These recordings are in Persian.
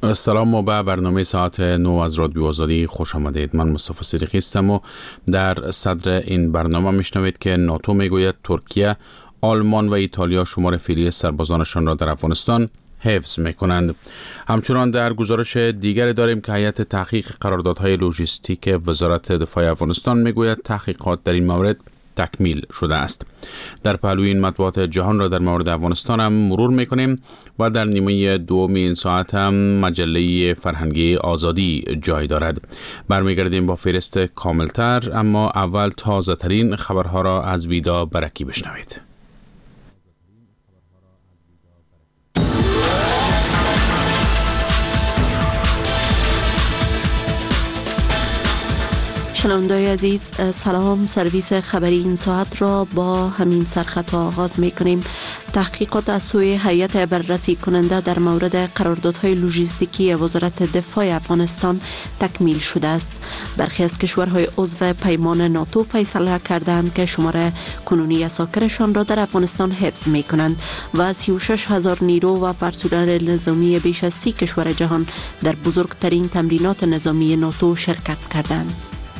سلام و به برنامه ساعت 9 از رادیو آزادی خوش آمدید. من مصطفی صدیقی هستم و در صدر این برنامه میشنوید که ناتو میگوید ترکیه، آلمان و ایتالیا شمار فعلی سربازانشان را در افغانستان حفظ میکنند. همچنان در گزارش دیگری داریم که هیئت تحقیق قراردادهای لوجستیک وزارت دفاع افغانستان میگوید تحقیقات در این مورد تکمیل شده است. در پهلوی این مطبوعات جهان را در مورد افغانستان هم مرور میکنیم و در نیمه دوم این ساعت هم مجله فرهنگی آزادی جای دارد. برمیگردیم با فهرست کاملتر، اما اول تازه ترین خبرها را از ویدا برکی بشنوید. شنونده‌های عزیز سلام. سرویس خبری این ساعت را با همین سرخط آغاز می کنیم. تحقیقات از سوی هیئت بررسی کننده در مورد قراردادهای لوجستیکی وزارت دفاع افغانستان تکمیل شده است. برخی از کشورهای عضو پیمان ناتو فیصله کردند که شمار کنونی اساکرشان را در افغانستان حفظ می کنند و 36,000 نیرو و پرسنل نظامی بیش از 30 کشور جهان در بزرگترین تمرینات نظامی ناتو شرکت کردند.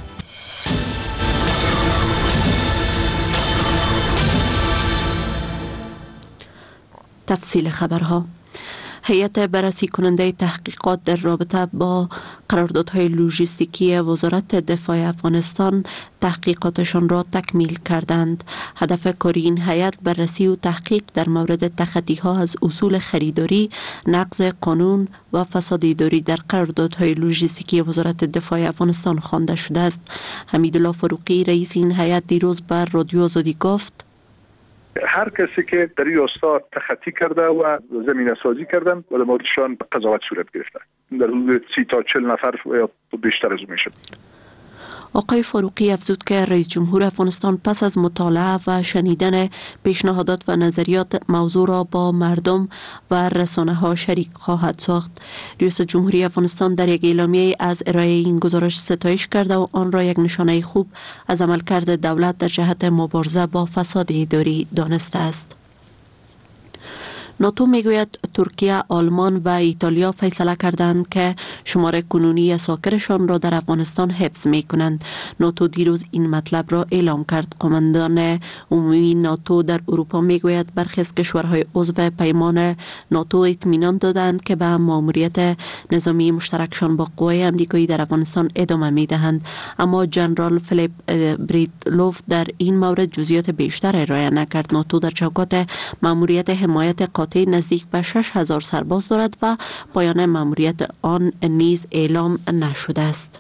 تفصیل خبرها. هیئت بررسی کننده تحقیقات در رابطه با قراردادهای لوجستیکی وزارت دفاع افغانستان تحقیقاتشان را تکمیل کردند. هدف کاری این هیئت بررسی و تحقیق در مورد تخطی‌ها از اصول خریداری، نقض قانون و فساد اداری در قراردادهای لوجستیکی وزارت دفاع افغانستان خوانده شده است. حمیدالله فاروقی رئیس این هیئت دیروز بر رادیو آزادی گفت: هر کسی که در این راستا تخطی کرده و زمینه سازی کردن و در موردشان قضاوت صورت گرفته، در حدود 30 تا 40 نفر یا بیشتر از اون میشه. آقای فاروقی افزود که رئیس جمهور افغانستان پس از مطالعه و شنیدن پیشنهادات و نظریات موضوع را با مردم و رسانه ها شریک خواهد ساخت. رئیس جمهوری افغانستان در یک اعلامیه از ارائه این گزارش ستایش کرده و آن را یک نشانه خوب از عملکرد دولت در جهت مبارزه با فساد اداری دانسته است. ناتو میگوید ترکیه، آلمان و ایتالیا فیصله کردند که شمار کنونی اساکرشان را در افغانستان حفظ می کنند. ناتو دیروز این مطلب را اعلام کرد. قماندان عمومی ناتو در اروپا میگوید برخی از کشورهای عضو پیمان ناتو اطمینان دادند که به ماموریت نظامی مشترکشان با قوای امریکایی در افغانستان ادامه می دهند، اما جنرال فیلیپ بریدلوف در این مورد جزئیات بیشتر ارائه نکرد. ناتو در چوکات ماموریت حمایت قاطع نزدیک به 6,000 سرباز دارد و پایان ماموریت آن نیز اعلام نشده است.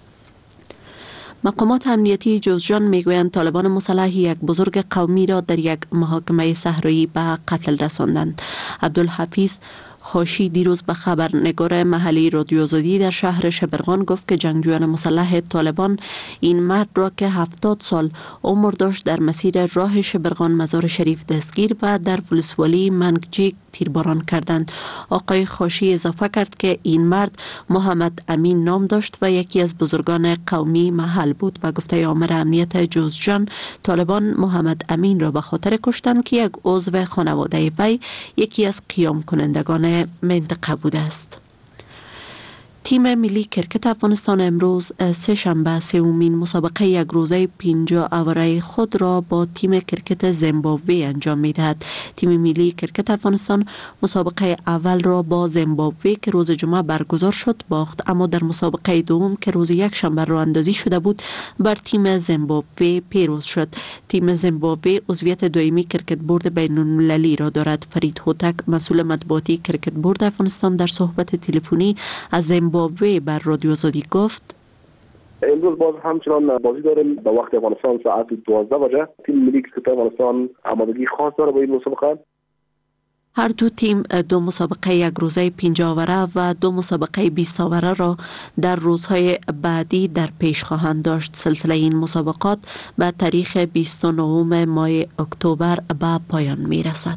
مقامات امنیتی جوزجان میگویند طالبان مسلح یک بزرگ قومی را در یک محاکمه صحرایی به قتل رساندند. عبدالحفیظ خاشی دیروز به خبرنگار محلی رادیو آزادی در شهر شبرغان گفت که جنگجویان مسلح طالبان این مرد را که 70 سال عمر داشت در مسیر راه شبرغان مزار شریف دستگیر و در ولسوالی منگجیک تیرباران کردند. آقای خاشی اضافه کرد که این مرد محمد امین نام داشت و یکی از بزرگان قومی محل بود. به گفته آمر امنیت جوزجان، طالبان محمد امین را به خاطر کشتن که یک عضو خانواده وی یکی از قیام کنندگان منطقه بوده است. تیم ملی کرکت افغانستان امروز سه‌شنبه سومین مسابقه یک روزه 50 اوره خود را با تیم کرکت زیمبابوه انجام می‌دهد. تیم ملی کرکت افغانستان مسابقه اول را با زیمبابوه که روز جمعه برگزار شد باخت، اما در مسابقه دوم که روز یکشنبه راه اندازی شده بود بر تیم زیمبابوه پیروز شد. تیم زیمبابوه عضویت دائمی کرکت بورد بین‌المللی را دارد. فرید هوتک مسئول مطبوعاتی کرکت بورد افغانستان در صحبت تلفنی از زیمبابوه بر رادیو آزادی گفت: امروز باز همچنان بازی داریم به وقت افغانستان ساعت 12 بجه. تیم ملی کرکت افغانستان آمادگی خاص داره با این مسابقه. هر دو تیم دو مسابقه یک روزه 50 اوره و دو مسابقه 20 اوره را در روزهای بعدی در پیش خواهند داشت. سلسله این مسابقات به تاریخ 29 ماه اکتبر به پایان می رسد.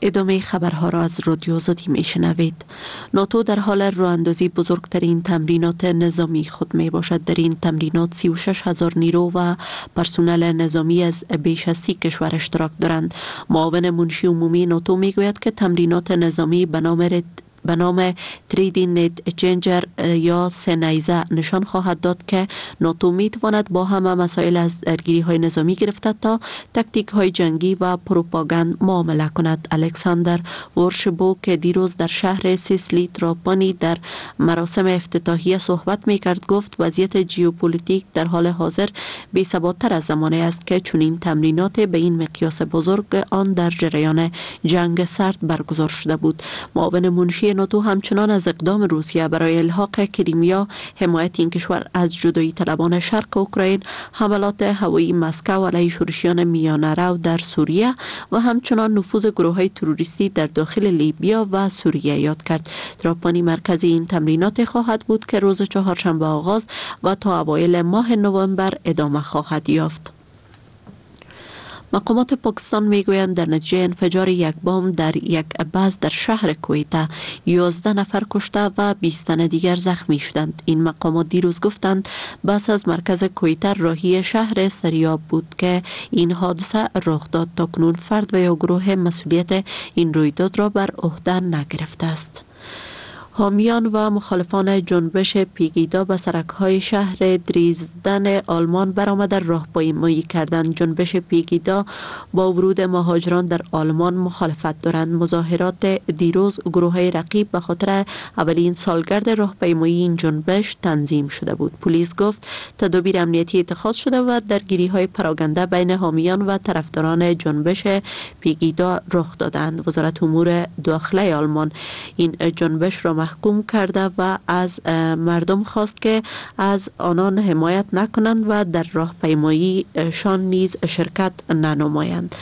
ادامه خبرها را از رادیو آزادی میشنوید. ناتو در حال راه‌اندازی بزرگترین تمرینات نظامی خود می باشد. در این تمرینات 36,000 نیرو و پرسنل نظامی از بیش از 30 کشور اشتراک دارند. معاون منشی عمومی ناتو می گوید که تمرینات نظامی به نام تریدی نیت چنجر یا سنیزه نشان خواهد داد که ناتو می تواند با همه مسائل از درگیری های نظامی گرفته تا تاکتیک های جنگی و پروپاگاند معامله کند. الکساندر ورشبو که دیروز در شهر سیسلی تراپانی در مراسم افتتاحیه صحبت می کرد گفت وضعیت ژئوپلیتیک در حال حاضر بی ثبات‌تر از زمانی است که چنین تمرینات به این مقیاس بزرگ آن در جریان جنگ سرد برگزار شده بود. معاون منشی ناتو همچنان از اقدام روسیه برای الحاق کریمیا، حمایت این کشور از جدایی طلبان شرق اوکراین، حملات هوایی مسکو علیه شورشیان میانه رو در سوریه و همچنان نفوذ گروه‌های تروریستی در داخل لیبیا و سوریه یاد کرد. تراپانی مرکز این تمرینات خواهد بود که روز چهارشنبه آغاز و تا اوایل ماه نوامبر ادامه خواهد یافت. مقامات پاکستان میگویند در نتیجه انفجار یک بمب در یک بس در شهر کویتا 11 نفر کشته و 20 تن دیگر زخمی شدند. این مقامات دیروز گفتند بس از مرکز کویتا راهی شهر سریاب بود که این حادثه رخ داد. تاکنون فرد و یا گروه مسئولیت این رویداد را بر عهده نگرفته است. حامیان و مخالفان جنبش پیگیدا به سرک‌های شهر دریزدن آلمان برآمده راهپیمایی کردند. جنبش پیگیدا با ورود مهاجران در آلمان مخالفت دارند. مظاهرات دیروز گروه‌های رقیب به خاطر اولین سالگرد راهپیمایی این جنبش تنظیم شده بود. پلیس گفت تدابیر امنیتی اتخاذ شده و درگیری‌های پراکنده بین حامیان و طرفداران جنبش پیگیدا رخ دادند. وزارت امور داخله آلمان این جنبش را محکوم کرده و از مردم خواست که از آنان حمایت نکنند و در راهپیمایی شان نیز شرکت ننمایند.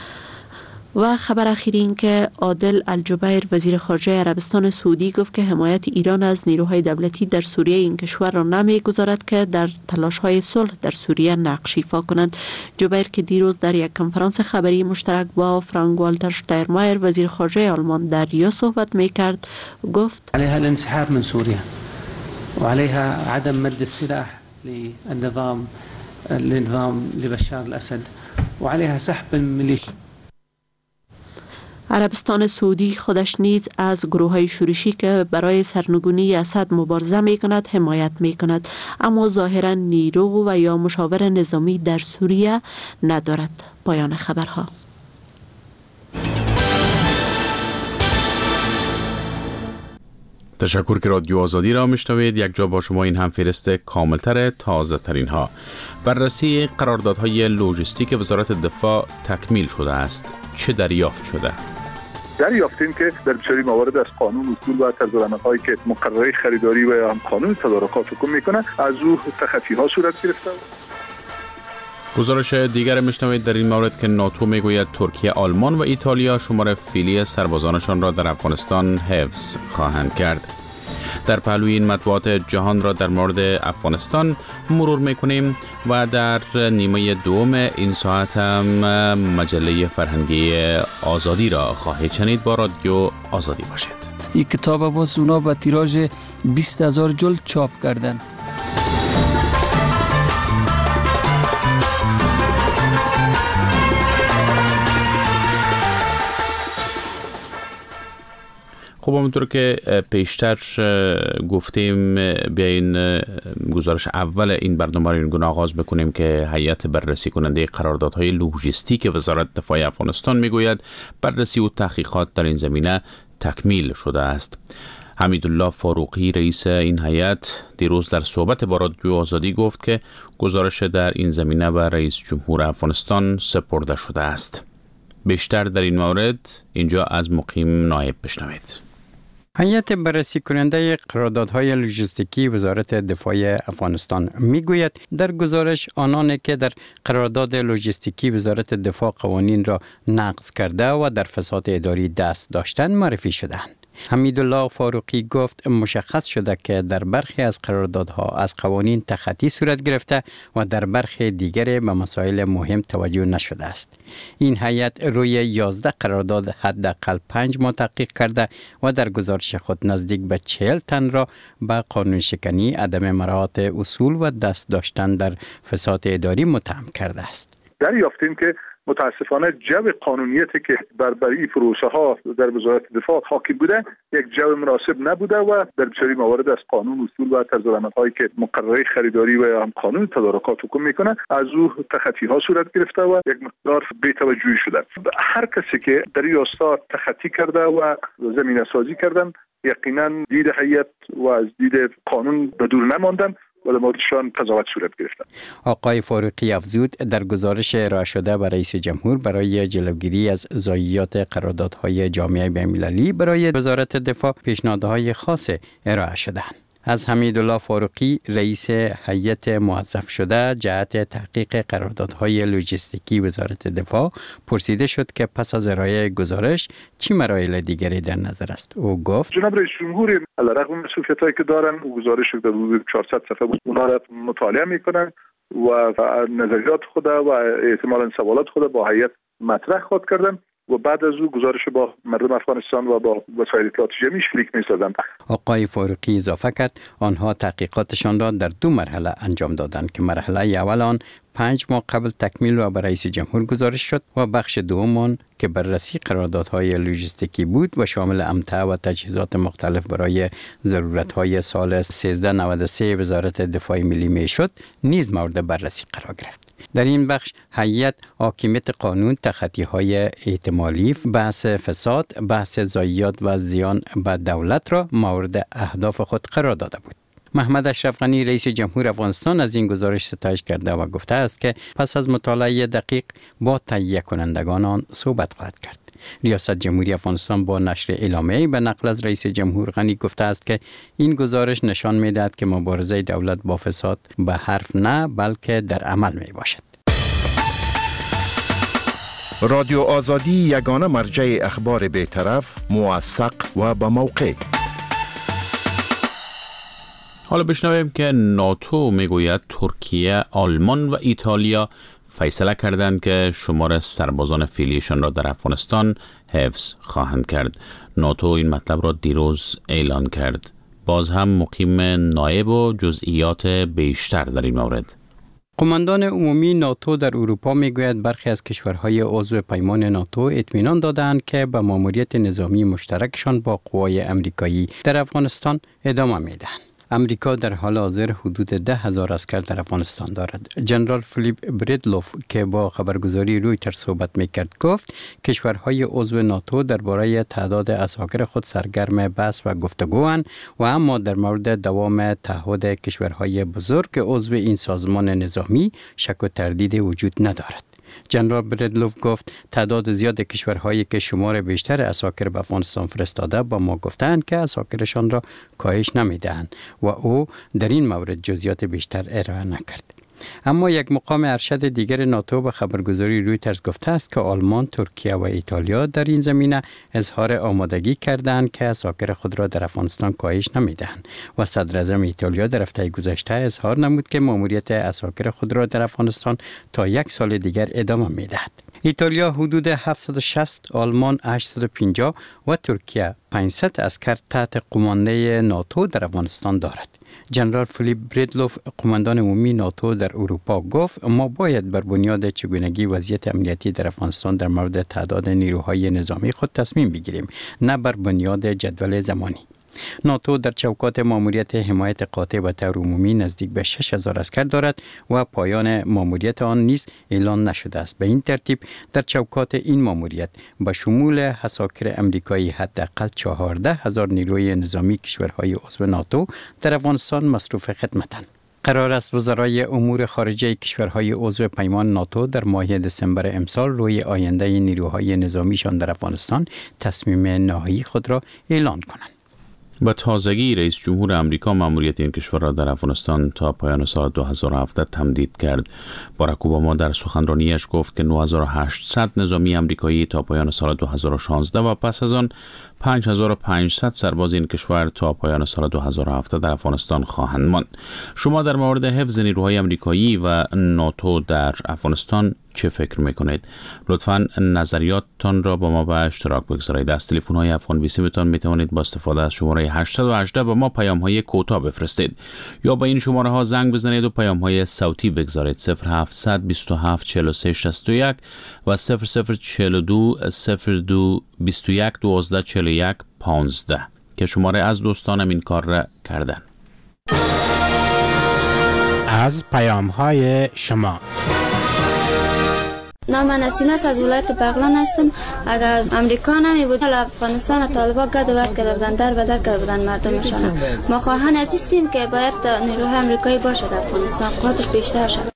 و خبر اخیر این که عادل الجبیر وزیر خارجه عربستان سعودی گفت که حمایت ایران از نیروهای دولتی در سوریه این کشور را نمیگذارد که در تلاش‌های صلح در سوریه نقش ایفا کنند. جبیر که دیروز در یک کنفرانس خبری مشترک با فرانک والتر شتاینمایر وزیر خارجه آلمان در ریو صحبت میکرد گفت علیها الانسحاب من سوریا و علیها عدم مد السلاح للنظام لبشار الاسد و علیها سحب الميليشيا. عربستان سعودی خودش نیز از گروه‌های شورشی که برای سرنگونی اسد مبارزه می‌کند حمایت می‌کند، اما ظاهراً نیرو و یا مشاور نظامی در سوریه ندارد. پایان خبرها. تشکر که رادیو آزادی را میشنوید. یک جا با شما این هم فهرست کاملتر تازه ترین ها. بررسی قراردادهای لوجستیک وزارت دفاع تکمیل شده است. چه دریافت شده؟ دریافتیم که در بسیاری موارد از قانون اصول و طرزالعمل‌هایی که مقرره خریداری و هم قانون تدارکات حکم میکنه از او تخطی‌ها صورت گرفته. گزارش دیگر میشنوید در این مورد که ناتو میگوید ترکیه، آلمان و ایتالیا شمار فعلی سربازانشان را در افغانستان حفظ خواهند کرد. در پهلوی این مطبوعات جهان را در مورد افغانستان مرور میکنیم و در نیمه دوم این ساعت هم مجله فرهنگی آزادی را خواهید شنید. با رادیو آزادی باشید. این کتاب باز اونا با تیراژ 20,000 جلد چاپ کردن. خب همونطور که پیشتر گفتیم بیاین گزارش اول این برنامه رو آغاز بکنیم که هیئت بررسی کننده قراردادهای لوجستیک وزارت دفاع افغانستان میگوید بررسی و تحقیقات در این زمینه تکمیل شده است. حمیدالله فاروقی رئیس این هیئت دیروز در صحبت با رادیو آزادی گفت که گزارش در این زمینه به رئیس جمهور افغانستان سپرده شده است. بیشتر در این مورد اینجا از مقیم نایب بشنوید. هیئت بررسی کننده قراردادهای لوجستیکی وزارت دفاع افغانستان میگوید در گزارش آنانی که در قرارداد لوجستیکی وزارت دفاع قوانین را نقض کرده و در فساد اداری دست داشتند معرفی شدند. حمیدالله فاروقی گفت مشخص شده که در برخی از قراردادها از قوانین تخطی صورت گرفته و در برخی دیگر به مسائل مهم توجه نشده است. این هیئت روی 11 قرارداد حداقل 5 ماه تحقیق کرده و در گزارش خود نزدیک به 40 تن را به قانون شکنی، عدم مراعات اصول و دست داشتن در فساد اداری متهم کرده است. دریافتیم که متاسفانه جو قانونیتی که بر این پروسه ها در وزارت دفاع حاکم بوده یک جو مناسب نبوده و در بسیاری موارد از قانون اصول و طرزالعمل‌هایی که مقرره خریداری و هم قانون تدارکات حکم میکنه از او تخطی ها صورت گرفته و یک مقدار بی‌توجهی شده. هر کسی که در این راستا تخطی کرده و زمینه سازی کردن یقینا دید هیئت و از دید قانون به دور نماندن و در موردشان قضاوت صورت گرفتند. آقای فاروقی افزود در گزارش ارائه شده به رئیس جمهور برای جلوگیری از ضایعات قراردادهای جامعه بین‌المللی برای وزارت دفاع پیشنهادهای خاص ارائه شدند. از حمیدالله فاروقی رئیس هیئت موظف شده جهت تحقیق قراردادهای لوجستیکی وزارت دفاع پرسیده شد که پس از ارائه گزارش چه مراحل دیگری در نظر است. او گفت جناب رئیس جمهور علیرغم مسئولیتایی که دارن گزارش در حدود 400 صفحه بود اونها را مطالعه میکنن و نظریات خود و احتمالاً سوالات خود با هیئت مطرح خود کردن و بعد از او گزارش با مردم افغانستان و با وسایل اطلاعات جمعی شریک می‌سازند. آقای فاروقی اضافه کرد آنها تحقیقاتشان را در 2 مرحله انجام دادند که مرحله اول آن 5 ماه قبل تکمیل و به رئیس جمهور گزارش شد و بخش دوم آن که بررسی قراردادهای لوجستیکی بود و شامل امتعه و تجهیزات مختلف برای ضرورت‌های سال 1393 وزارت دفاع ملی میشد نیز مورد بررسی قرار گرفت. در این بخش هیئت حاکمیت قانون، تخطی‌های احتمالی، بحث فساد، بحث ضایعات و زیان به دولت را مورد اهداف خود قرار داده بود. محمد اشرف غنی رئیس جمهور افغانستان از این گزارش ستایش کرده و گفته است که پس از مطالعه دقیق با تهیه کنندگان آن صحبت خواهد کرد. ریاست جمهوری افغانستان با نشر اعلامیه‌ای به نقل از رئیس جمهور غنی گفته است که این گزارش نشان می‌دهد که مبارزه دولت با فساد به حرف نه بلکه در عمل میباشد. رادیو آزادی یگانه مرجع اخبار بی‌طرف، موثق و با موقع. حالا بشنویم که ناتو میگوید ترکیه، آلمان و ایتالیا فیصله کردند که شمار سربازان فعلیشان را در افغانستان حفظ خواهند کرد. ناتو این مطلب را دیروز اعلان کرد. باز هم مقیم نایب و جزئیات بیشتر در این مورد. قماندان عمومی ناتو در اروپا میگوید برخی از کشورهای عضو پیمان ناتو اطمینان دادند که به ماموریت نظامی مشترکشان با قوای آمریکایی در افغانستان ادامه میدهند. امریکا در حال حاضر حدود 10,000 عسکر در افغانستان دارد. جنرال فیلیپ بریدلوف که با خبرگزاری رویترز صحبت میکرد گفت کشورهای عضو ناتو درباره تعداد عساکر خود سرگرم بحث و گفتگوان و اما در مورد دوام تعهد کشورهای بزرگ عضو این سازمان نظامی شک و تردید وجود ندارد. جنرال بریدلوف گفت تعداد زیاد کشورهایی که شمار بیشتر عساکر به افغانستان فرستاده با ما گفتند که عساکرشان را کاهش نمیدهند و او در این مورد جزئیات بیشتر ارائه نکرد. اما یک مقام ارشد دیگر ناتو به خبرگزاری رویترز گفته است که آلمان، ترکیه و ایتالیا در این زمینه اظهار آمادگی کردند که عساکر خود را در افغانستان کاهش نمیدهند و صدر اعظم ایتالیا در هفته گذشته اظهار نمود که ماموریت عساکر خود را در افغانستان تا 1 سال دیگر ادامه میدهد. ایتالیا حدود 760، آلمان 850 و ترکیه 500 عسکر تحت قمانده ناتو در افغانستان دارد. جنرال فیلیپ بریدلوف قماندان عمومی ناتو در اروپا گفت ما باید بر بنیاد چگونگی وضعیت امنیتی در افغانستان در مورد تعداد نیروهای نظامی خود تصمیم بگیریم، نه بر بنیاد جدول زمانی. ناتو در چوکات ماموریت حمایت قاطع و طور عمومی نزدیک به 6,000 عسکر دارد و پایان ماموریت آن نیز اعلان نشده است. به این ترتیب در چوکات این ماموریت به شمول عساکر آمریکایی حداقل 14,000 نیروی نظامی کشورهای عضو ناتو در افغانستان مصروف خدمتند. قرار است وزرای امور خارجه کشورهای عضو پیمان ناتو در ماه دسامبر امسال روی آینده نیروهای نظامیشان در افغانستان تصمیم نهایی خود را اعلان کنند. به تازگی رئیس جمهور امریکا مأموریت این کشور را در افغانستان تا پایان سال 2017 تمدید کرد. باراک اوباما در سخنرانیش گفت که 9800 نظامی امریکایی تا پایان سال 2016 و پس از آن 5500 سرباز این کشور تا پایان سال 2017 در افغانستان خواهند ماند. شما در مورد حفظ نیروهای امریکایی و ناتو در افغانستان چه فکر میکنید؟ لطفاً نظریاتتان را با ما به اشتراک بگذارید. از تلفن‌های افغان 20 می توانید با استفاده از شماره 818 به ما پیام‌های کوتاه بفرستید یا با این شماره ها زنگ بزنید و پیام‌های صوتی بگذارید 0700 27 43 61 و 0042 02 21 12 41 15 که شماره از دوستانم این کار را کردن. از پیام‌های شما. نام من اسیناس از ولایت بغلان هستم. اگر امریکا نمی بود افغانستان طالبان گد ورد کرده بودن، در بدر کرده بودن مردمشان. ما خواهان هستیم که باید نیروهای امریکایی باشد افغانستان، قدرتش بیشتر شد.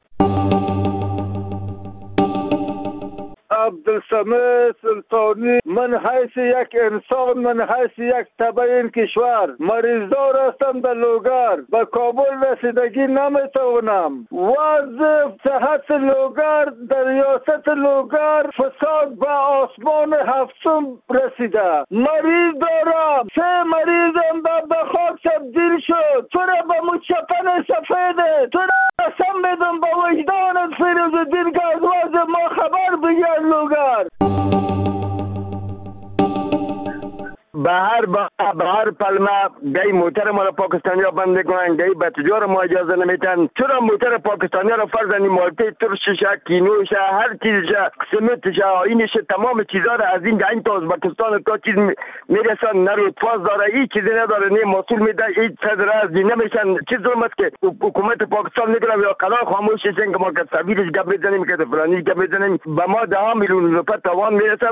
عبدالصمد سلطانی، من حیث یک انسان، من حیث یک تبع این کشور مریضدار هستم در لوگر. به کابل رسیدگی نمیتوانم. وضع صحت لوگر در ریاست لوگر فساد به آسمان هفتم رسیده. مریض دارم، 3 مریضم به خاک تبدیل شد. تو را به مچپن سفیده، تو را قسم میدم به وجدانت فیروز الدین که از وضع ما خبر بگیر لوگر. به هر پلمه گای موتر ما را پاکستانی ها بند میکنن، گای به تجار ما اجازه نمیتن. چرا موتر پاکستانی ها را فرزنی مالته ترشش، کینوش، هر چیزش، سمتش، آینش، تمام چیزا را از این تا ازبکستان تا چیز میرسن. نه روتفاز داره، هیچ چیزی نداره، نه مسئول میده، هیچ صدر از نمیشن. چیز ظلمت که حکومت پاکستان میکنه یا قرار خاموش شدن که ما که سفیرش گپ بزنیم که فلانی گپ بزنیم. به ما 10 میلیون روپیه توان میرسه.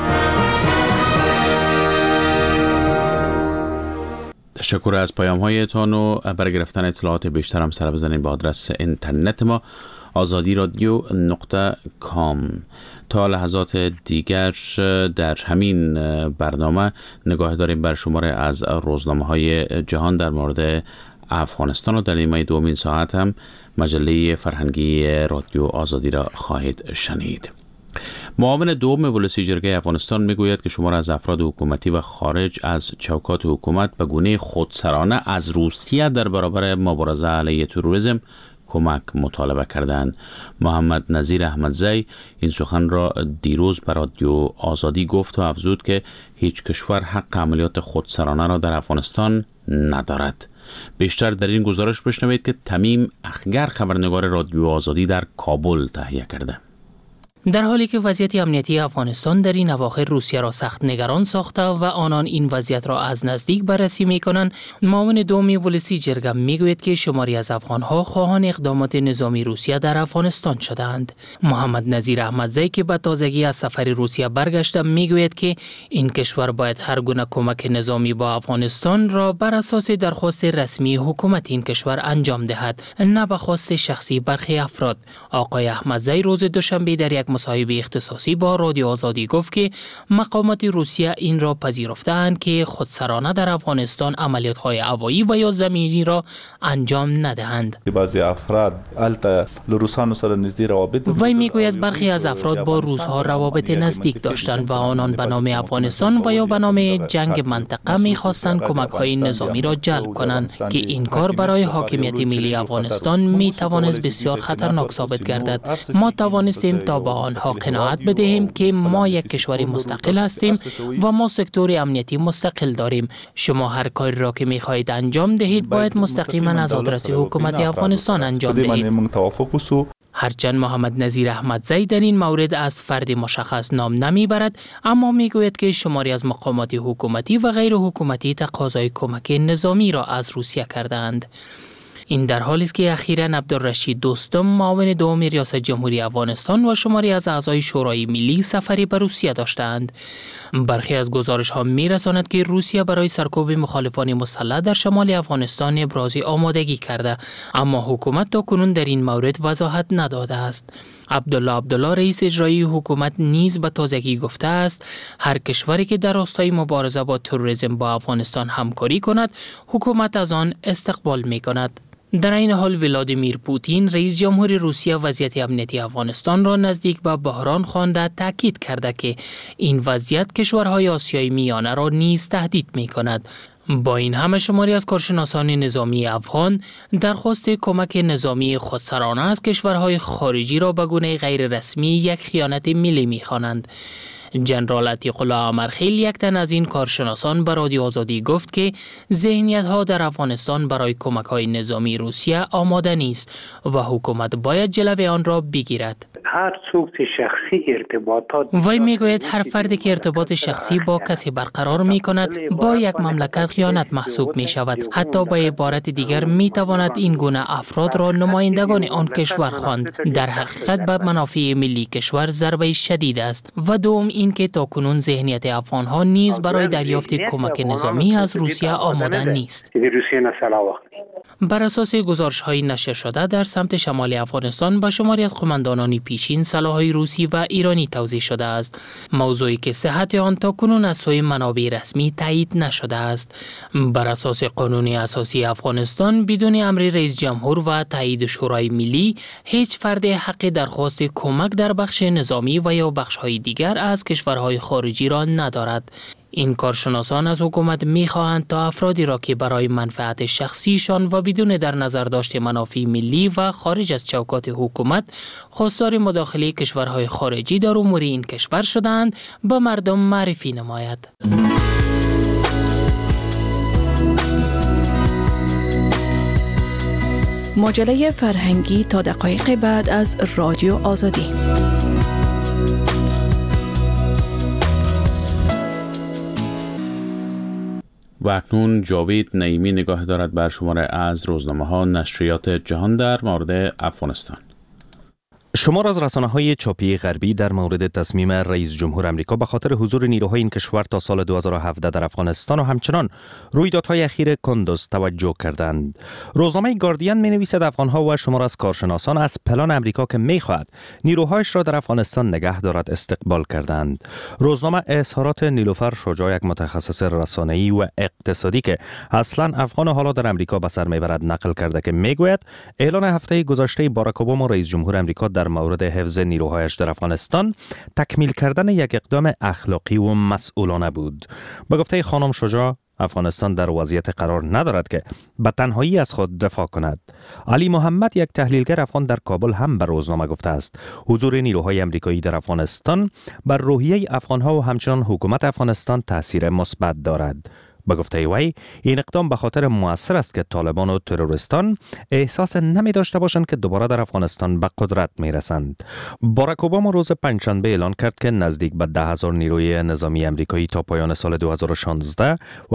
تشکر از پیام‌هایتان و برای گرفتن اطلاعات بیشتر هم سر بزنید به آدرس اینترنت ما azadiradio.com. تا لحظات دیگر در همین برنامه نگاه داریم بر شماره از روزنامه‌های جهان در مورد افغانستان و در نیمه دومین ساعت هم مجله فرهنگی رادیو آزادی را خواهید شنید. معاون دوم ولسی جرگه افغانستان میگوید که شمار از افراد حکومتی و خارج از چوکات حکومت به گونه خودسرانه از روسیه در برابر مبارزه علیه تروریسم کمک مطالبه کردند. محمد نظیر احمدزی این سخن را دیروز بر رادیو آزادی گفت و افزود که هیچ کشور حق عملیات خودسرانه را در افغانستان ندارد. بیشتر در این گزارش بشنوید که تمیم اخگر خبرنگار رادیو آزادی در کابل تهیه کرده. در حالی که وضعیت امنیتی افغانستان در این اواخر روسیه را سخت نگران ساخته و آنان این وضعیت را از نزدیک بررسی می‌کنند، معاون دوم ولسی جرگه میگوید که شماری از افغان‌ها خواهان اقدامات نظامی روسیه در افغانستان شدند. محمد نظیر احمدزی که به تازگی از سفر روسیه برگشته میگوید که این کشور باید هر گونه کمک نظامی با افغانستان را بر اساس درخواست رسمی حکومت این کشور انجام دهد، نه به خواست شخصی برخی افراد. آقای احمدزی روز دوشنبه در یک مصاحبه اختصاصی با رادیو آزادی گفت که مقامات روسیه این را پذیرفتند که خودسرانه در افغانستان عملیات‌های هوایی و یا زمینی را انجام ندهند. بعضی افراد روسانو سره نزدیک روابط وی میگوید برخی از افراد با روس‌ها روابط نزدیک داشتند و آنان به نام افغانستان و یا به نام جنگ منطقه می‌خواستند کمک‌های نظامی را جلب کنند که این کار برای حاکمیت ملی افغانستان می‌توانست بسیار خطرناک ثابت گردد. ما توانستیم تا با آنها قناعت بدهیم که ما یک کشور مستقل هستیم و ما سکتور امنیتی مستقل داریم. شما هر کاری را که می‌خواهید انجام دهید باید مستقیما از آدرس حکومت افغانستان انجام دهید. هرچند محمد نظیر احمدزی در این مورد از فرد مشخص نام نمیبرد، اما میگوید که شماری از مقامات حکومتی و غیر حکومتی تقاضای کمک نظامی را از روسیه کردند. این در حالی است که اخیراً عبدالرشید دوستم معاون دوم ریاست جمهوری افغانستان و شماری از اعضای شورای ملی سفری به روسیه داشتند. برخی از گزارش‌ها می‌رساند که روسیه برای سرکوب مخالفان مسلح در شمال افغانستان ابراز آمادگی کرده، اما حکومت تا کنون در این مورد وضاحت نداده است. عبدالله رئیس اجرایی حکومت نیز به تازگی گفته است هر کشوری که در راستای مبارزه با تروریسم با افغانستان همکاری کند حکومت از آن استقبال می کند. در این حال ولادیمیر پوتین رئیس جمهور روسیه وضعیت امنیتی افغانستان را نزدیک به بحران خوانده تاکید کرده که این وضعیت کشورهای آسیای میانه را نیز تهدید می کند. با این همه شماری از کارشناسان نظامی افغان درخواست کمک نظامی خودسرانه از کشورهای خارجی را به گونه غیر رسمی یک خیانت ملی می خوانند. جنرال عتیق الله امرخیل یک تن از این کارشناسان به رادیو آزادی گفت که ذهنیت ها در افغانستان برای کمک های نظامی روسیه آماده نیست و حکومت باید جلوی آن را بگیرد. هر څوک چې شخصی ارتباطات وی میگوید هر فردی که ارتباط شخصی با کسی برقرار می کند با یک مملکت خیانت محسوب می شود. حتی با عبارت دیگر می تواند این گونه افراد را نمایندگان آن کشور خواند. در حقیقت به منافع ملی کشور ضربه شدید است و دوم این که تاکنون ذهنیت افغان ها نیز برای دریافت کمک نظامی از روسیه آماده نیست. بر اساس گزارش‌های نشر شده در سمت شمال افغانستان به شماری از قماندانان پیشین سلاح‌های روسی و ایرانی توزیع شده است. موضوعی که صحت آن تاکنون از سوی منابع رسمی تایید نشده است. بر اساس قانون اساسی افغانستان بدون امر رئیس جمهور و تایید شورای ملی هیچ فرد حق درخواست کمک در بخش نظامی و یا بخش‌های دیگر از کشورهای خارجی را ندارد. این کارشناسان از حکومت می‌خواهند تا افرادی را که برای منفعت شخصیشان و بدون در نظر داشت منافع ملی و خارج از چوکات حکومت خواستار مداخله کشورهای خارجی در امور این کشور شدند به مردم معرفی نماید. مجله فرهنگی تا دقایق بعد از رادیو آزادی. و اکنون جاوید نعیمی نگاه دارد بر شماره از روزنامه‌ها نشریات جهان در مورد افغانستان. شمار از رسانه‌های چاپی غربی در مورد تصمیم رئیس جمهور آمریکا به خاطر حضور نیروهای این کشور تا سال 2017 در افغانستان و همچنان رویدادهای اخیر کندوز توجه کردند. روزنامه گاردین می‌نویسد افغان‌ها و شمار از کارشناسان از پلان آمریکا که می‌خواهد نیروهایش را در افغانستان نگه دارد استقبال کردند. روزنامه اظهارات نیلوفر شجاع، یک متخصص رسانه‌ای و اقتصادی که اصلاً افغان حالا در آمریکا به سر می‌برد نقل کرده که می‌گوید اعلان هفته گذشته باراک اوباما رئیس جمهور آمریکا در مورد حفظ نیروهایش در افغانستان تکمیل کردن یک اقدام اخلاقی و مسئولانه بود. به گفته خانم شجاع افغانستان در وضعیت قرار ندارد که به تنهایی از خود دفاع کند. علی محمد، یک تحلیلگر افغان در کابل، هم به روزنامه گفته است حضور نیروهای آمریکایی در افغانستان بر روحیه افغانها و همچنان حکومت افغانستان تاثیر مثبت دارد. به گفته وی این اقدام به خاطر موثر است که طالبان و تروریستان احساس نمی داشته باشند که دوباره در افغانستان به قدرت می رسند. باراک اوباما روز پنجشنبه اعلان کرد که نزدیک به 10,000 نیروی نظامی آمریکایی تا پایان سال 2016 و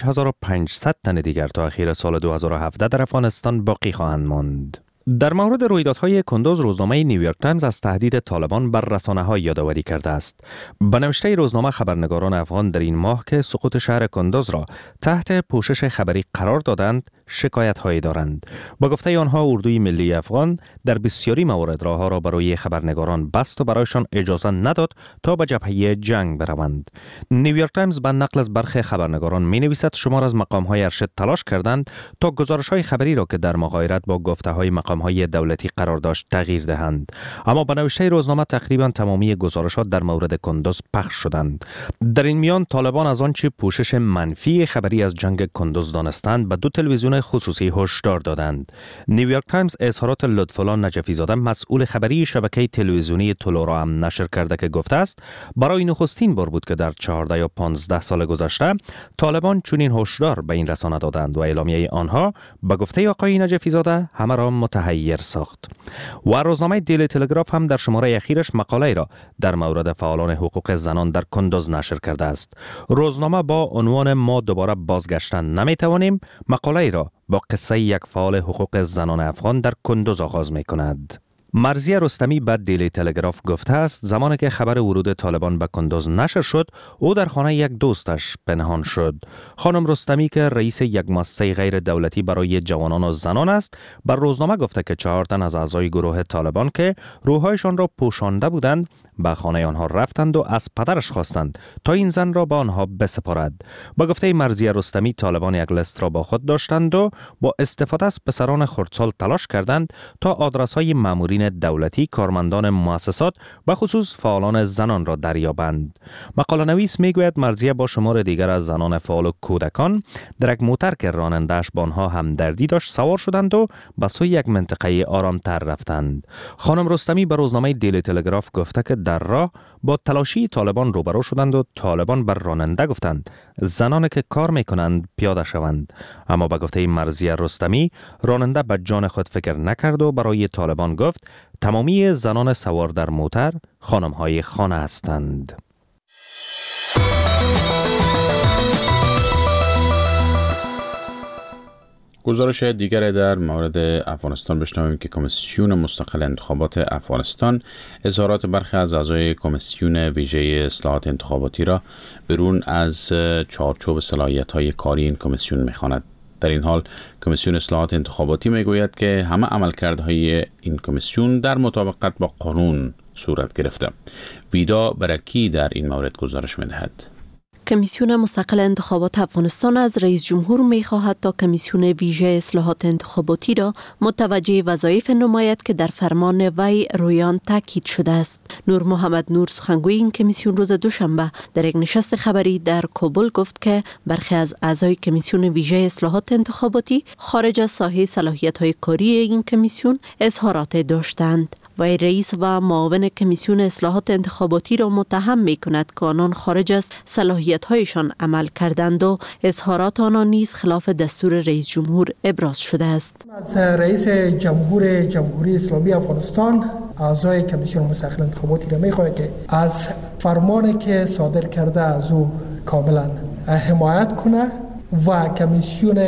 5,500 تن دیگر تا اخیر سال 2017 در افغانستان باقی خواهند ماند. در مورد رویدادهای کندوز روزنامه نیویورک تایمز از تهدید طالبان بر رسانه‌ها یادآوری کرده است. به نوشته روزنامه خبرنگاران افغان در این ماه که سقوط شهر کندوز را تحت پوشش خبری قرار دادند شکایت‌هایی دارند. با گفته آنها اردوی ملی افغان در بسیاری موارد راه‌ها را برای خبرنگاران بست و برایشان اجازه نداد تا به جبهه جنگ بروند. نیویورک تایمز به نقل از برخی خبرنگاران می‌نویسد شمار از مقام‌های ارشد تلاش کردند تا گزارش‌های خبری را که در مغایرت با گفته‌های مقام‌های دولتی قرار داشت تغییر دهند، اما به نوشته روزنامه تقریبا تمامی گزارشات در مورد کندوز پخش شدند. در این میان طالبان از آنچه پوشش منفی خبری از جنگ کندوز دانستند به دو تلویزیون خصوصی هشدار دادند. نیویورک تایمز اظهارات لطفالله نجفی زاده مسئول خبری شبکه تلویزیونی طلوع را هم نشر کرده که گفته است برای نخستین بار بود که در 14 یا 15 سال گذشته طالبان چنین هشدار به این رسانه دادند و اعلامیه آنها به گفته آقای نجفی زاده همه را متحیر ساخت. و روزنامه دیلی تلگراف هم در شماره اخیرش مقاله را در مورد فعالان حقوق زنان در کندوز نشر کرده است. روزنامه با عنوان ما دوباره بازگشتن نمیتوانیم مقاله را با قصه یک فعال حقوق زنان افغان در کندوز آغاز می کند. مرضیه رستمی به دیلی تلگراف گفته است زمانی که خبر ورود طالبان به کندوز نشر شد او در خانه یک دوستش پنهان شد. خانم رستمی که رئیس یک مؤسسه غیر دولتی برای جوانان و زنان است بر روزنامه گفته که 4 تن از اعضای گروه طالبان که روحایشان را پوشانده بودند به خانه آنها رفتند و از پدرش خواستند تا این زن را به آنها بسپارد. با گفته مرضیه رستمی طالبان یک لیست را با خود داشتند و با استفاده از پسران خردسال تلاش کردند تا آدرس‌های مامورین دولتی، کارمندان مؤسسات و خصوص فعالان زنان را دریابند. مقاله نویس میگوید مرضیه با شمار دیگر از زنان فعال و کودکان در یک موتر که راننده‌اش با آنها همدردی داشت سوار شدند و به سوی یک منطقه آرام‌تر رفتند. خانم رستمی به روزنامه دیلی تلگراف گفته که در راه با تلاشی طالبان روبرو شدند و طالبان بر راننده گفتند زنانی که کار میکنند پیاده شوند. اما به گفته مرضیه رستمی راننده به جان خود فکر نکرد و برای طالبان گفت تمامی زنان سوار در موتر خانم‌های خانه هستند. گزارش دیگر در مورد افغانستان بشنویم که کمیسیون مستقل انتخابات افغانستان اظهارات برخی از اعضای کمیسیون ویژه اصلاحات انتخاباتی را برون از چارچوب صلاحیت‌های کاری این کمیسیون می‌خواند. در این حال کمیسیون اصلاحات انتخاباتی میگوید که همه عملکردهای این کمیسیون در مطابقت با قانون صورت گرفته. ویدا برکی در این مورد گزارش می‌دهد. کمیسیون مستقل انتخابات افغانستان از رئیس جمهور می‌خواهد تا کمیسیون ویژه اصلاحات انتخاباتی را متوجه وظایف نماید که در فرمان وی رویان تاکید شده است. نور محمد نور سخنگوی این کمیسیون روز دوشنبه در یک نشست خبری در کابل گفت که برخی از اعضای کمیسیون ویژه اصلاحات انتخاباتی خارج از ساحه صلاحیت‌های کاری این کمیسیون اظهارات داشتند. وی رئیس و معاون کمیسیون اصلاحات انتخاباتی را متهم می کند که آنان خارج از صلاحیت‌هایشان عمل کردند و اظهارات آنان نیز خلاف دستور رئیس جمهور ابراز شده است. از رئیس جمهوری اسلامی افغانستان اعضای کمیسیون مستقل انتخاباتی را می‌خواهد که از فرمانی که صادر کرده از او کاملا حمایت کنه و کمیسیون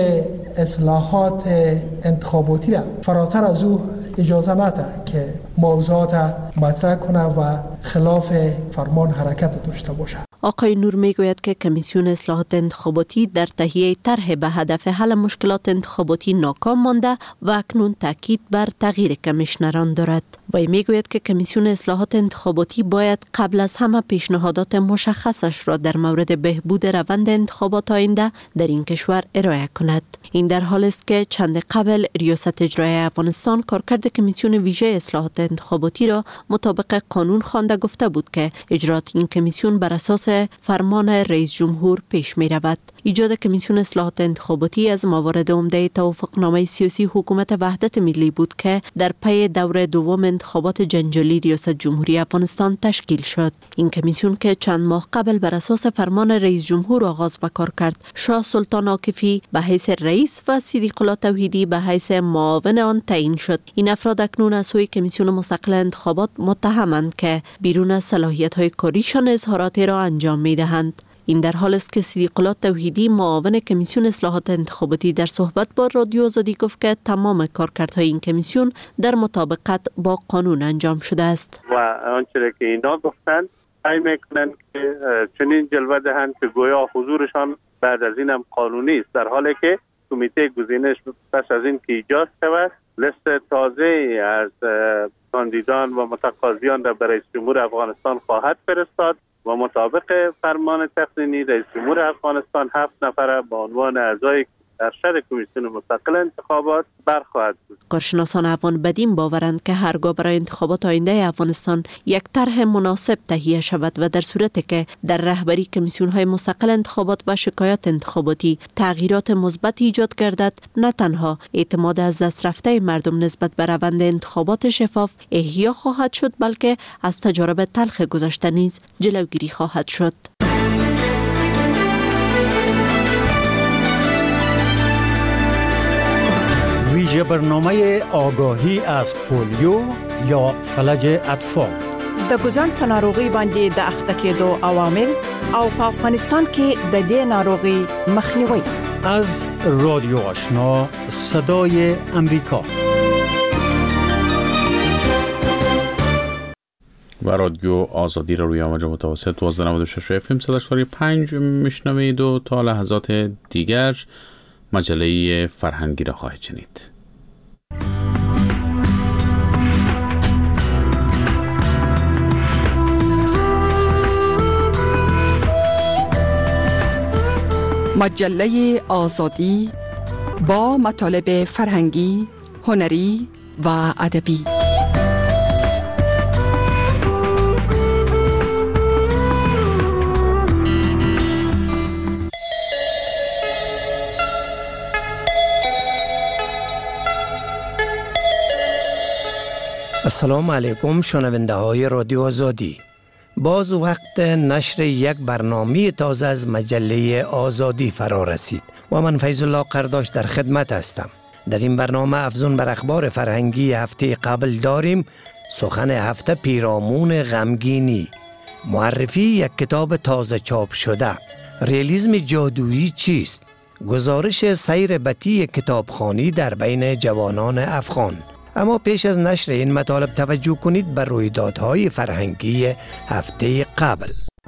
اصلاحات انتخاباتی را فراتر از او اجازه نده که موضوعات مطرح کنه و خلاف فرمان حرکت داشته باشه. آقای نور میگوید که کمیسیون اصلاحات انتخاباتی در تهیه طرح به هدف حل مشکلات انتخاباتی ناکام مانده و اکنون تاکید بر تغییر کمیشنران دارد. وی میگوید که کمیسیون اصلاحات انتخاباتی باید قبل از همه پیشنهادات مشخصش را در مورد بهبود روند انتخابات آینده در این کشور ارائه کند. این در حال است که چند قبل ریاست اجرایی افغانستان کارکرد کمیسیون ویژه اصلاحات انتخاباتی را مطابق قانون خوانده گفته بود که اجرات این کمیسیون بر اساس فرمان رئیس جمهور پیش می رود. ایجاد کمیسیون اصلاحات انتخاباتی از موارد عمده توافقنامه سیاسی حکومت وحدت ملی بود که در پی دور دوم انتخابات جنجالی ریاست جمهوری افغانستان تشکیل شد. این کمیسیون که چند ماه قبل بر اساس فرمان رئیس جمهور آغاز به کار کرد، شاه سلطان عاکفی به حیث رئیس و صدیق الله توحیدی به حیث معاون آن تعیین شد. این افراد اکنون از سوی کمیسیون مستقل انتخابات متهمند که بیرون از صلاحیت‌های کاریشان اظهاراتی را انجام می‌دهند. این در حال است که صدیق الله توحیدی معاون کمیسیون اصلاحات انتخاباتی در صحبت با رادیو آزادی گفت که تمام کارکردهای این کمیسیون در مطابقت با قانون انجام شده است و آنچه که اینا گفتند سعی میکنند که چنین جلوه دهند که گویا حضورشان بعد از این هم قانونی است، در حالی که کمیته گزینش پس از این که ایجاد شود لیست تازه از کاندیدان و متقاضیان را برای رئیس جمهور افغانستان خواهد فرستاد و مطابق فرمان تقنینی رئیس جمهور افغانستان 7 نفر به عنوان اعضای ارشد کمیسیون مستقل انتخابات برخواهد بود. کارشناسان افغان بدین باورند که هرگاه برای انتخابات آینده افغانستان یک طرح مناسب تهیه شود و در صورتی که در رهبری کمیسیون‌های مستقل انتخابات و شکایات انتخاباتی تغییرات مثبت ایجاد گردد، نه تنها اعتماد از دست رفته مردم نسبت به روند انتخابات شفاف احیا خواهد شد، بلکه از تجارب تلخ گذشته نیز جلوگیری خواهد شد. ویژه برنامه آگاهی از پولیو یا فلج اطفال د ګوزن په ناروغي باندې د اخته کېدو عوامل او په افغانستان کې د دې ناروغي مخنیوي. از رادیو آشنا صدای امریکا. و رادیو آزادی را روی امواج متوسط 1296 FM 105 میشنوید و تا لحظات دیگر مجله فرهنگی را خواهید شنید. مجله آزادی با مطالب فرهنگی، هنری و ادبی. السلام علیکم شنونده های رادیو آزادی. باز وقت نشر یک برنامه تازه از مجله آزادی فرا رسید و من فیض الله قرداش در خدمت هستم. در این برنامه افزون بر اخبار فرهنگی هفته قبل داریم سخن هفته پیرامون غمگینی، معرفی یک کتاب تازه چاپ شده، ریالیسم جادویی چیست، گزارش سیر بطی کتابخوانی در بین جوانان افغان. اما پیش از نشر این مطالب توجه کنید به رویدادهای فرهنگی هفته قبل.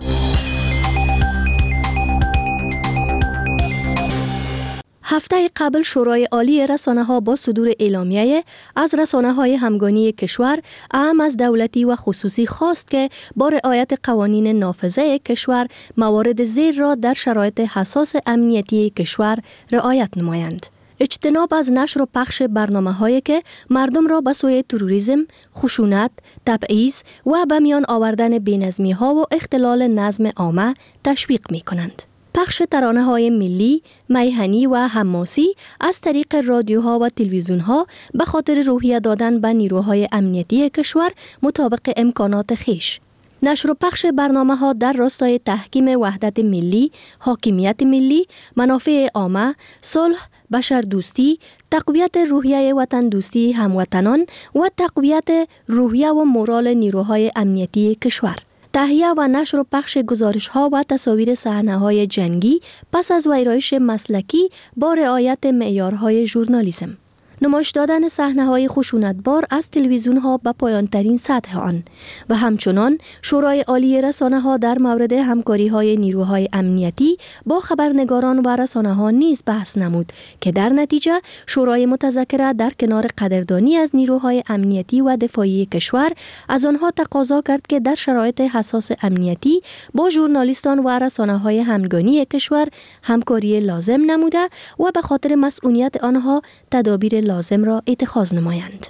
هفته قبل شورای عالی رسانه‌ها با صدور اعلامیه از رسانه‌های همگانی کشور اعم از دولتی و خصوصی خواست که با رعایت قوانین نافذه کشور موارد زیر را در شرایط حساس امنیتی کشور رعایت نمایند. اجتناب از نشر و پخش برنامه‌هایی که مردم را به سوی تروریسم، خشونت، تبعیض و به میان آوردن بی‌نظمی‌ها و اختلال نظم عامه تشویق می‌کنند. پخش ترانه‌های ملی، میهنی و حماسی از طریق رادیوها و تلویزیون‌ها به خاطر روحیه دادن به نیروهای امنیتی کشور مطابق امکانات خویش. نشر و پخش برنامه‌ها در راستای تحکیم وحدت ملی، حاکمیت ملی، منافع عامه، صلح، بشردوستی، تقویت روحیه وطن دوستی هموطنان و تقویت روحیه و مورال نیروهای امنیتی کشور. تهیه و نشر و پخش گزارش‌ها و تصاویر صحنه‌های جنگی پس از ویرایش مسلکی با رعایت معیارهای ژورنالیسم. نمایش دادن صحنه‌های خشونتبار از تلویزیون‌ها به پایان‌ترین سطح آن و همچنان شورای عالی رسانه‌ها در مورد همکاری‌های نیروهای امنیتی با خبرنگاران و رسانه‌ها نیز بحث نمود که در نتیجه شورای متذکره در کنار قدردانی از نیروهای امنیتی و دفاعی کشور از آنها تقاضا کرد که در شرایط حساس امنیتی با ژورنالیستان و رسانه‌های همگانی کشور همکاری لازم نموده و به خاطر مسئولیت آنها تدابیر لازم را اتخاذ نمایند.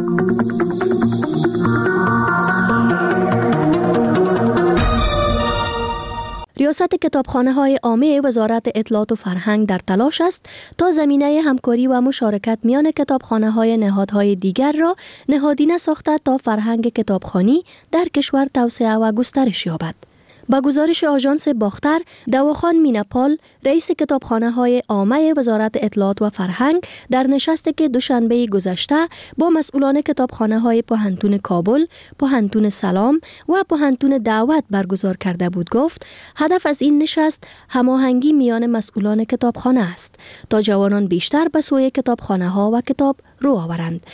ریاست کتابخانه‌های عامه وزارت اطلاعات و فرهنگ در تلاش است تا زمینه همکاری و مشارکت میان کتابخانه‌های نهادهای دیگر را نهادینه ساخته تا فرهنگ کتابخوانی در کشور توسعه و گسترش یابد. با گزارش آژانس باختر، دواخان مینپال، رئیس کتابخانه‌های عامه وزارت اطلاعات و فرهنگ در نشستی که دوشنبه گذشته با مسئولان کتابخانه‌های پوهنتون کابل، پوهنتون سلام و پوهنتون دعوت برگزار کرده بود گفت هدف از این نشست هماهنگی میان مسئولان کتابخانه است تا جوانان بیشتر به سوی کتابخانه‌ها و کتاب رو آورند.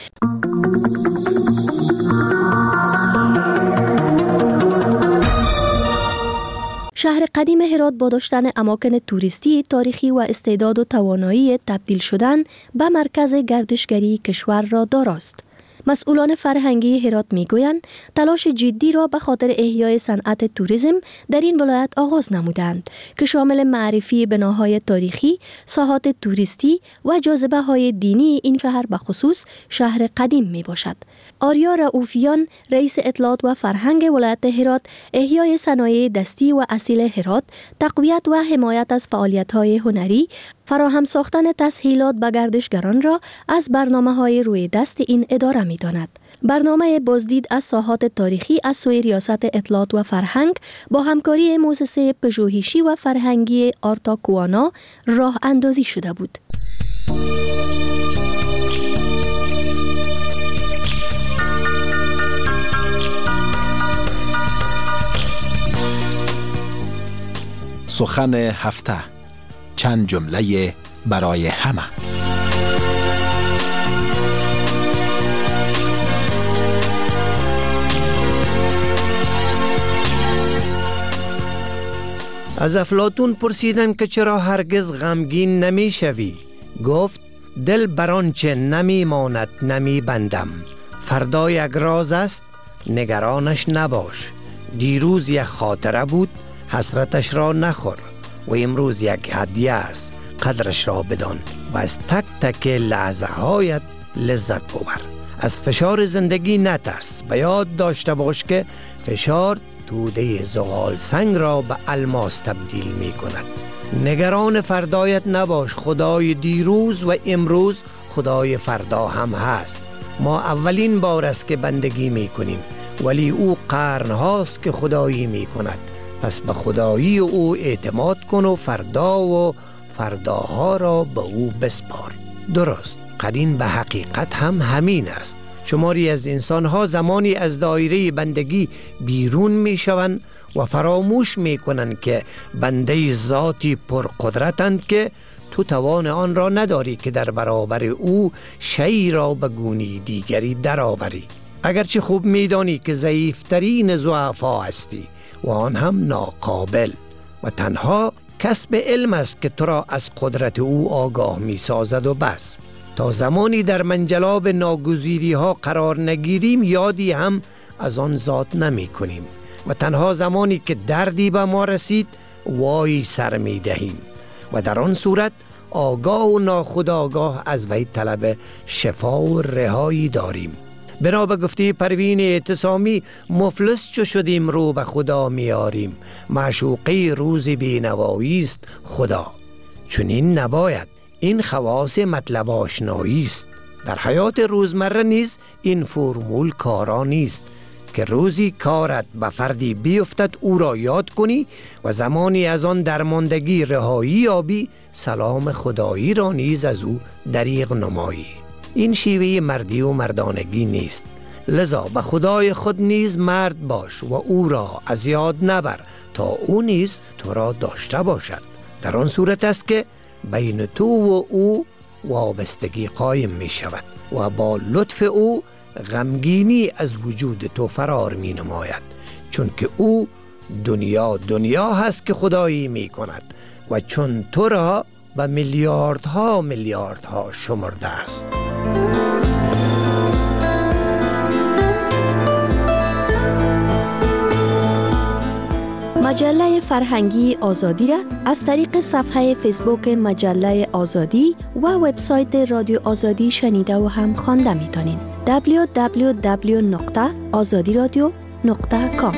شهر قدیم هرات با داشتن اماکن توریستی تاریخی و استعداد و توانایی تبدیل شدن به مرکز گردشگری کشور را داراست. مسئولان فرهنگی هرات میگویند تلاش جدی را به خاطر احیای صنعت توریسم در این ولایت آغاز نمودند که شامل معرفی بناهای تاریخی، ساحات توریستی و جاذبه‌های دینی این شهر به خصوص شهر قدیم می باشد. آریا رؤوفیان رئیس اطلاعات و فرهنگ ولایت هرات احیای صنایع دستی و اصیل هرات، تقویت و حمایت از فعالیت‌های هنری، فراهم ساختن تسهیلات به گردشگران را از برنامه‌های روی دست این اداره می‌داند. برنامه بازدید از ساحات تاریخی از سوی ریاست اطلاعات و فرهنگ با همکاری مؤسسه پژوهشی و فرهنگی آرتاکوانا راه اندازی شده بود. سخن هفته، چند جمله برای همه. از افلاطون پرسیدند که چرا هرگز غمگین نمی شوی؟ گفت دل برانچه نمی ماند نمی بندم. فردا یک راز است نگرانش نباش. دیروز یک خاطره بود حسرتش را نخور و امروز یک هدیه است قدرش را بدان و از تک تک لحظه هایت لذت ببر. از فشار زندگی نترس و یاد داشته باش که فشار توده زغال سنگ را به الماس تبدیل می کند. نگران فردایت نباش. خدای دیروز و امروز خدای فردا هم هست. ما اولین بار است که بندگی می کنیم ولی او قرن هاست که خدایی می کند. پس به خدایی او اعتماد کن و فردا و فرداها را به او بسپار. درست، قرین به حقیقت هم همین است. شماری از انسانها زمانی از دایره بندگی بیرون می شوند و فراموش می کنند که بنده ذاتی پرقدرتند که تو توان آن را نداری که در برابر او شیء را به گونه دیگری درآوری. اگرچه خوب می دانی که ضعیفترین ضعفا هستی و آن هم ناقابل و تنها کسب علم است که تو را از قدرت او آگاه می سازد و بس. تا زمانی در منجلاب ناگزیری ها قرار نگیریم یادی هم از آن ذات نمی کنیم و تنها زمانی که دردی به ما رسید وای سر می دهیم و در آن صورت آگاه و ناخودآگاه از وی طلب شفا و رهایی داریم. بنا به گفته پروین اعتصامی مفلس چو شدیم رو به خدا میاریم. معشوقه روز بینوایی است خدا. چنین نباید. این خواص مطلب آشنایی است. در حیات روزمره نیز این فرمول کارا نیست که روزی کارت به فردی بیفتد او را یاد کنی و زمانی از آن درماندگی رهایی یابی سلام خدایی را نیز از او دریغ نمایی. این شیوه مردی و مردانگی نیست. لذا به خدای خود نیز مرد باش و او را از یاد نبر تا او نیز تو را داشته باشد. در آن صورت است که بین تو و او وابستگی قایم می شود و با لطف او غمگینی از وجود تو فرار می نماید، چون که او دنیا هست که خدایی می کند و چون تو را به میلیاردها شمرده است. مجله فرهنگی آزادی را از طریق صفحه فیسبوک مجله آزادی و وبسایت رادیو آزادی شنیده و هم خوانده میتونین. www.azadiradio.com.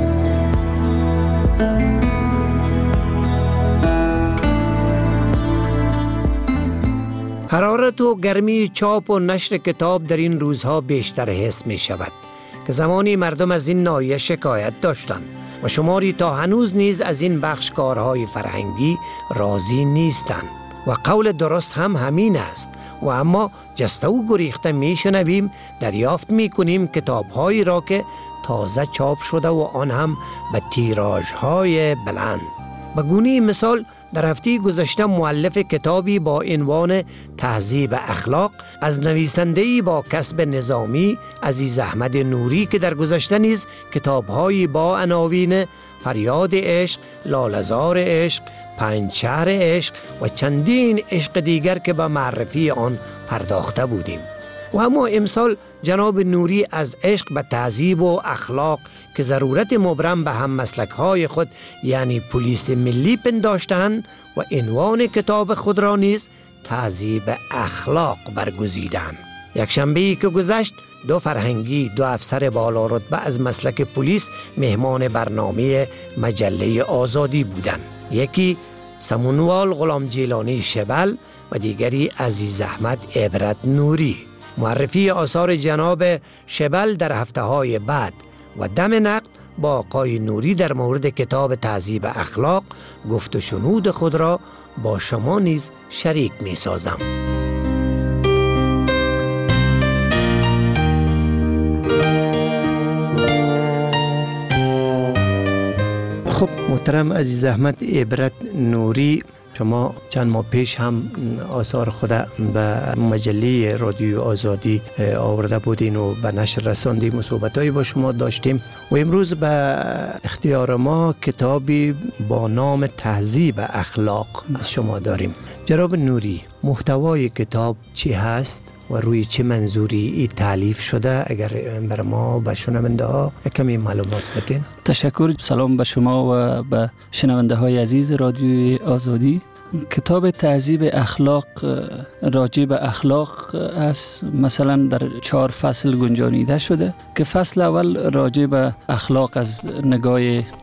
حرارت و گرمی چاپ و نشر کتاب در این روزها بیشتر حس می شود که زمانی مردم از این ناحیه شکایت داشتند و شماری تا هنوز نیز از این بخش کارهای فرهنگی راضی نیستند و قول درست هم همین است. و اما جسته و گریخته می شنویم، دریافت می کنیم کتابهایی را که تازه چاپ شده و آن هم به تیراژهای بلند. به گونه مثال در هفته گذشته مؤلف کتابی با عنوان تهذیب اخلاق از نویسنده‌ای با کسب نظامی عزیز احمد نوری که در گذشته نیز کتاب‌هایی با عناوین فریاد عشق، لاله‌زار عشق، پنج شهر عشق و چندین عشق دیگر که به معرفی آن پرداخته بودیم. و اما امسال جناب نوری از عشق به تهذیب و اخلاق که ضرورت مبرم به هم مسلک‌های خود یعنی پلیس ملی پنداشتند و عنوان کتاب خود را نیز تهذیب اخلاق برگزیدند. یک شنبه‌ای که گذشت دو فرهنگی، دو افسر بالا رتبه از مسلک پلیس مهمان برنامه مجله آزادی بودند. یکی سمونوال غلام جیلانی شبل و دیگری عزیز احمد عبرت نوری. معرفی آثار جناب شبل در هفته‌های بعد و دم نقد با آقای نوری در مورد کتاب تهذیب اخلاق گفت و شنود خود را با شما نیز شریک می سازم. خب محترم عزیز احمد عبرت نوری، شما چند ماه پیش هم آثار خود به مجله رادیو آزادی آورده بودین و به نشر رساندیم و صحبتایی با شما داشتیم و امروز به اختیار ما کتابی با نام تهذیب اخلاق از شما داریم. جناب نوری، محتوای کتاب چی هست و روی چه منظوری این تالیف شده؟ اگر بر ما به شنونده ها کمی معلومات بدین. تشکر. سلام به شما و به شنونده های عزیز رادیو آزادی. کتاب تهذیب اخلاق راجع به اخلاق است. مثلا در 4 فصل گنجانیده شده که فصل اول راجع به اخلاق از نگاه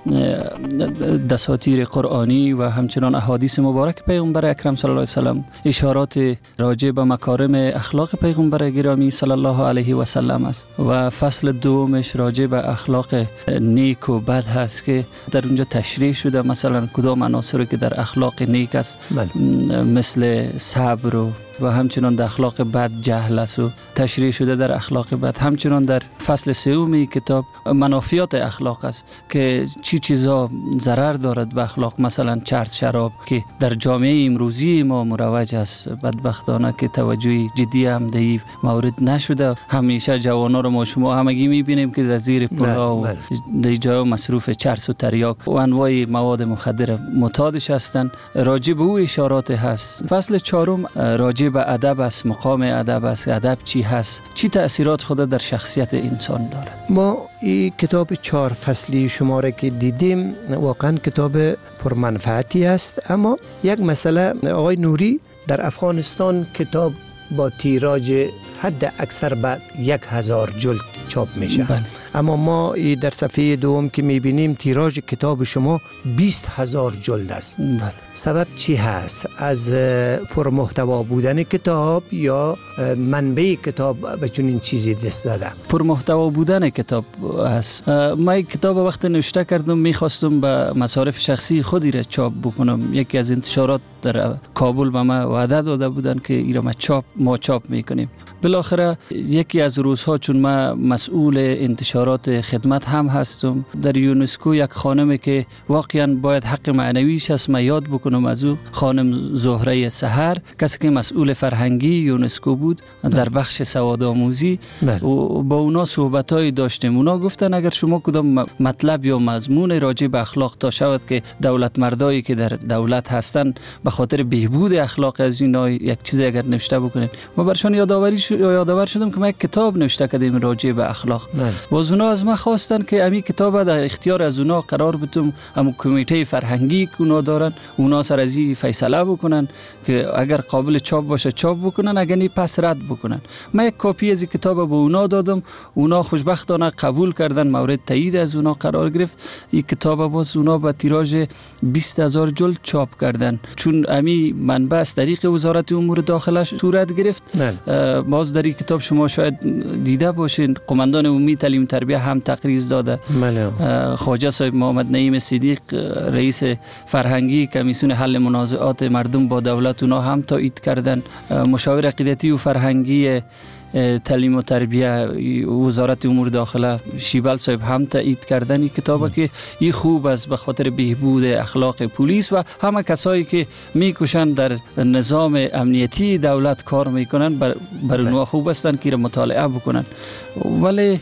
دساتیر قرآنی و همچنان احادیث مبارک پیغمبر اکرم صلی الله علیه و سلم، اشارات راجع به مکارم اخلاق پیغمبر گرامی صلی الله علیه و سلم است و فصل دومش راجع به اخلاق نیک و بد هست که در اونجا تشریح شده مثلا کدام عناصری که در اخلاق نیک است مثل صبر و همچنان در اخلاق بد جهل است و تشریح شده در اخلاق بد. همچنان در فصل سوم کتاب منافیات اخلاق است که چی چیزا ضرر دارد به اخلاق، مثلا چرس شراب که در جامعه امروزی ما مروج است بدبختانه که توجه جدی هم در این مورد نشده. همیشه جوانا رو ما شما همگی میبینیم که در زیر پلها و در جای مصروف چرس و تریاک و انواع مواد مخدر معتادش هستند. راجع به او اشارات هست. فصل 4 راجع به ادب است، مقام ادب است، ادب چی هست، چی تأثیرات خود در شخصیت انسان دارد. ما این کتاب 4 فصلی شما را که دیدیم واقعا کتاب پرمنفعتی است، اما یک مسئله آقای نوری، در افغانستان کتاب با تیراژ حد اکثر به 1000 جلد چاپ میشه. اما ما در صفحه دوم که میبینیم تیراژ کتاب شما 20,000 جلد است. سبب چی هست؟ از پرمحتوا بودن کتاب یا منبع کتاب به چنین چیزی دست زده؟ پرمحتوا بودن کتاب است. ما کتاب وقت نوشته کردم میخواستم به مصارف شخصی خودی را چاپ بکنم. یکی از انتشارات در کابل به ما وعده داده بودن که این را ما چاپ میکنیم. بالاخره یکی از روزها چون ما مسئول انتشارات خدمت هم هستم در یونسکو، یک خانمی که واقعا باید حق معنویش هست ما یاد بکنم از او، خانم زهره سحر، کسی که مسئول فرهنگی یونسکو بود در بخش سوادآموزی و با اونا صحبتایی داشتیم. اونا گفتن اگر شما کدام مطلب یا مضمون راجع به اخلاق تا شود که دولت مردایی که در دولت هستن به خاطر بهبود اخلاق از اینا یک چیزی اگر نوشته بکنین. ما برشان یادآور شدم که ما یک کتاب نوشته کردیم راجع به اخلاق. باز اونا از ما خواستن که امی کتاب در اختیار از اونا قرار بدم، هم کمیته فرهنگی که اونا دارن اونا سر از این فیصله بکنن که اگر قابل چاپ باشه چاپ بکنن، اگر نی پس رد بکنن. من یک کپی از این کتاب به اونا دادم، اونا خوشبختانه قبول کردن، مورد تایید از اونا قرار گرفت. این کتاب باز اونا با تیراژ 20,000 جلد چاپ کردن. چون امی منبع از طریق وزارت امور داخله صورت گرفت. باز در این کتاب شما شاید دیده باشین قماندان عمومی تعلیم تربیه هم تقریر داده. خواجه صاحب محمد نعیم صدیق رئیس فرهنگی کمیسیون حل منازعات مردم با دولت اونا هم تایید کردن. مشاور عقیدتی و فرهنگی تعلیم و تربیه وزارت امور داخله شیبل صاحب هم تایید کردن این کتابه که این خوب است به خاطر بهبود اخلاق پلیس و همه کسایی که میکشن در نظام امنیتی دولت کار میکنن بر اونها خوب هستن که مطالعه بکنن. ولی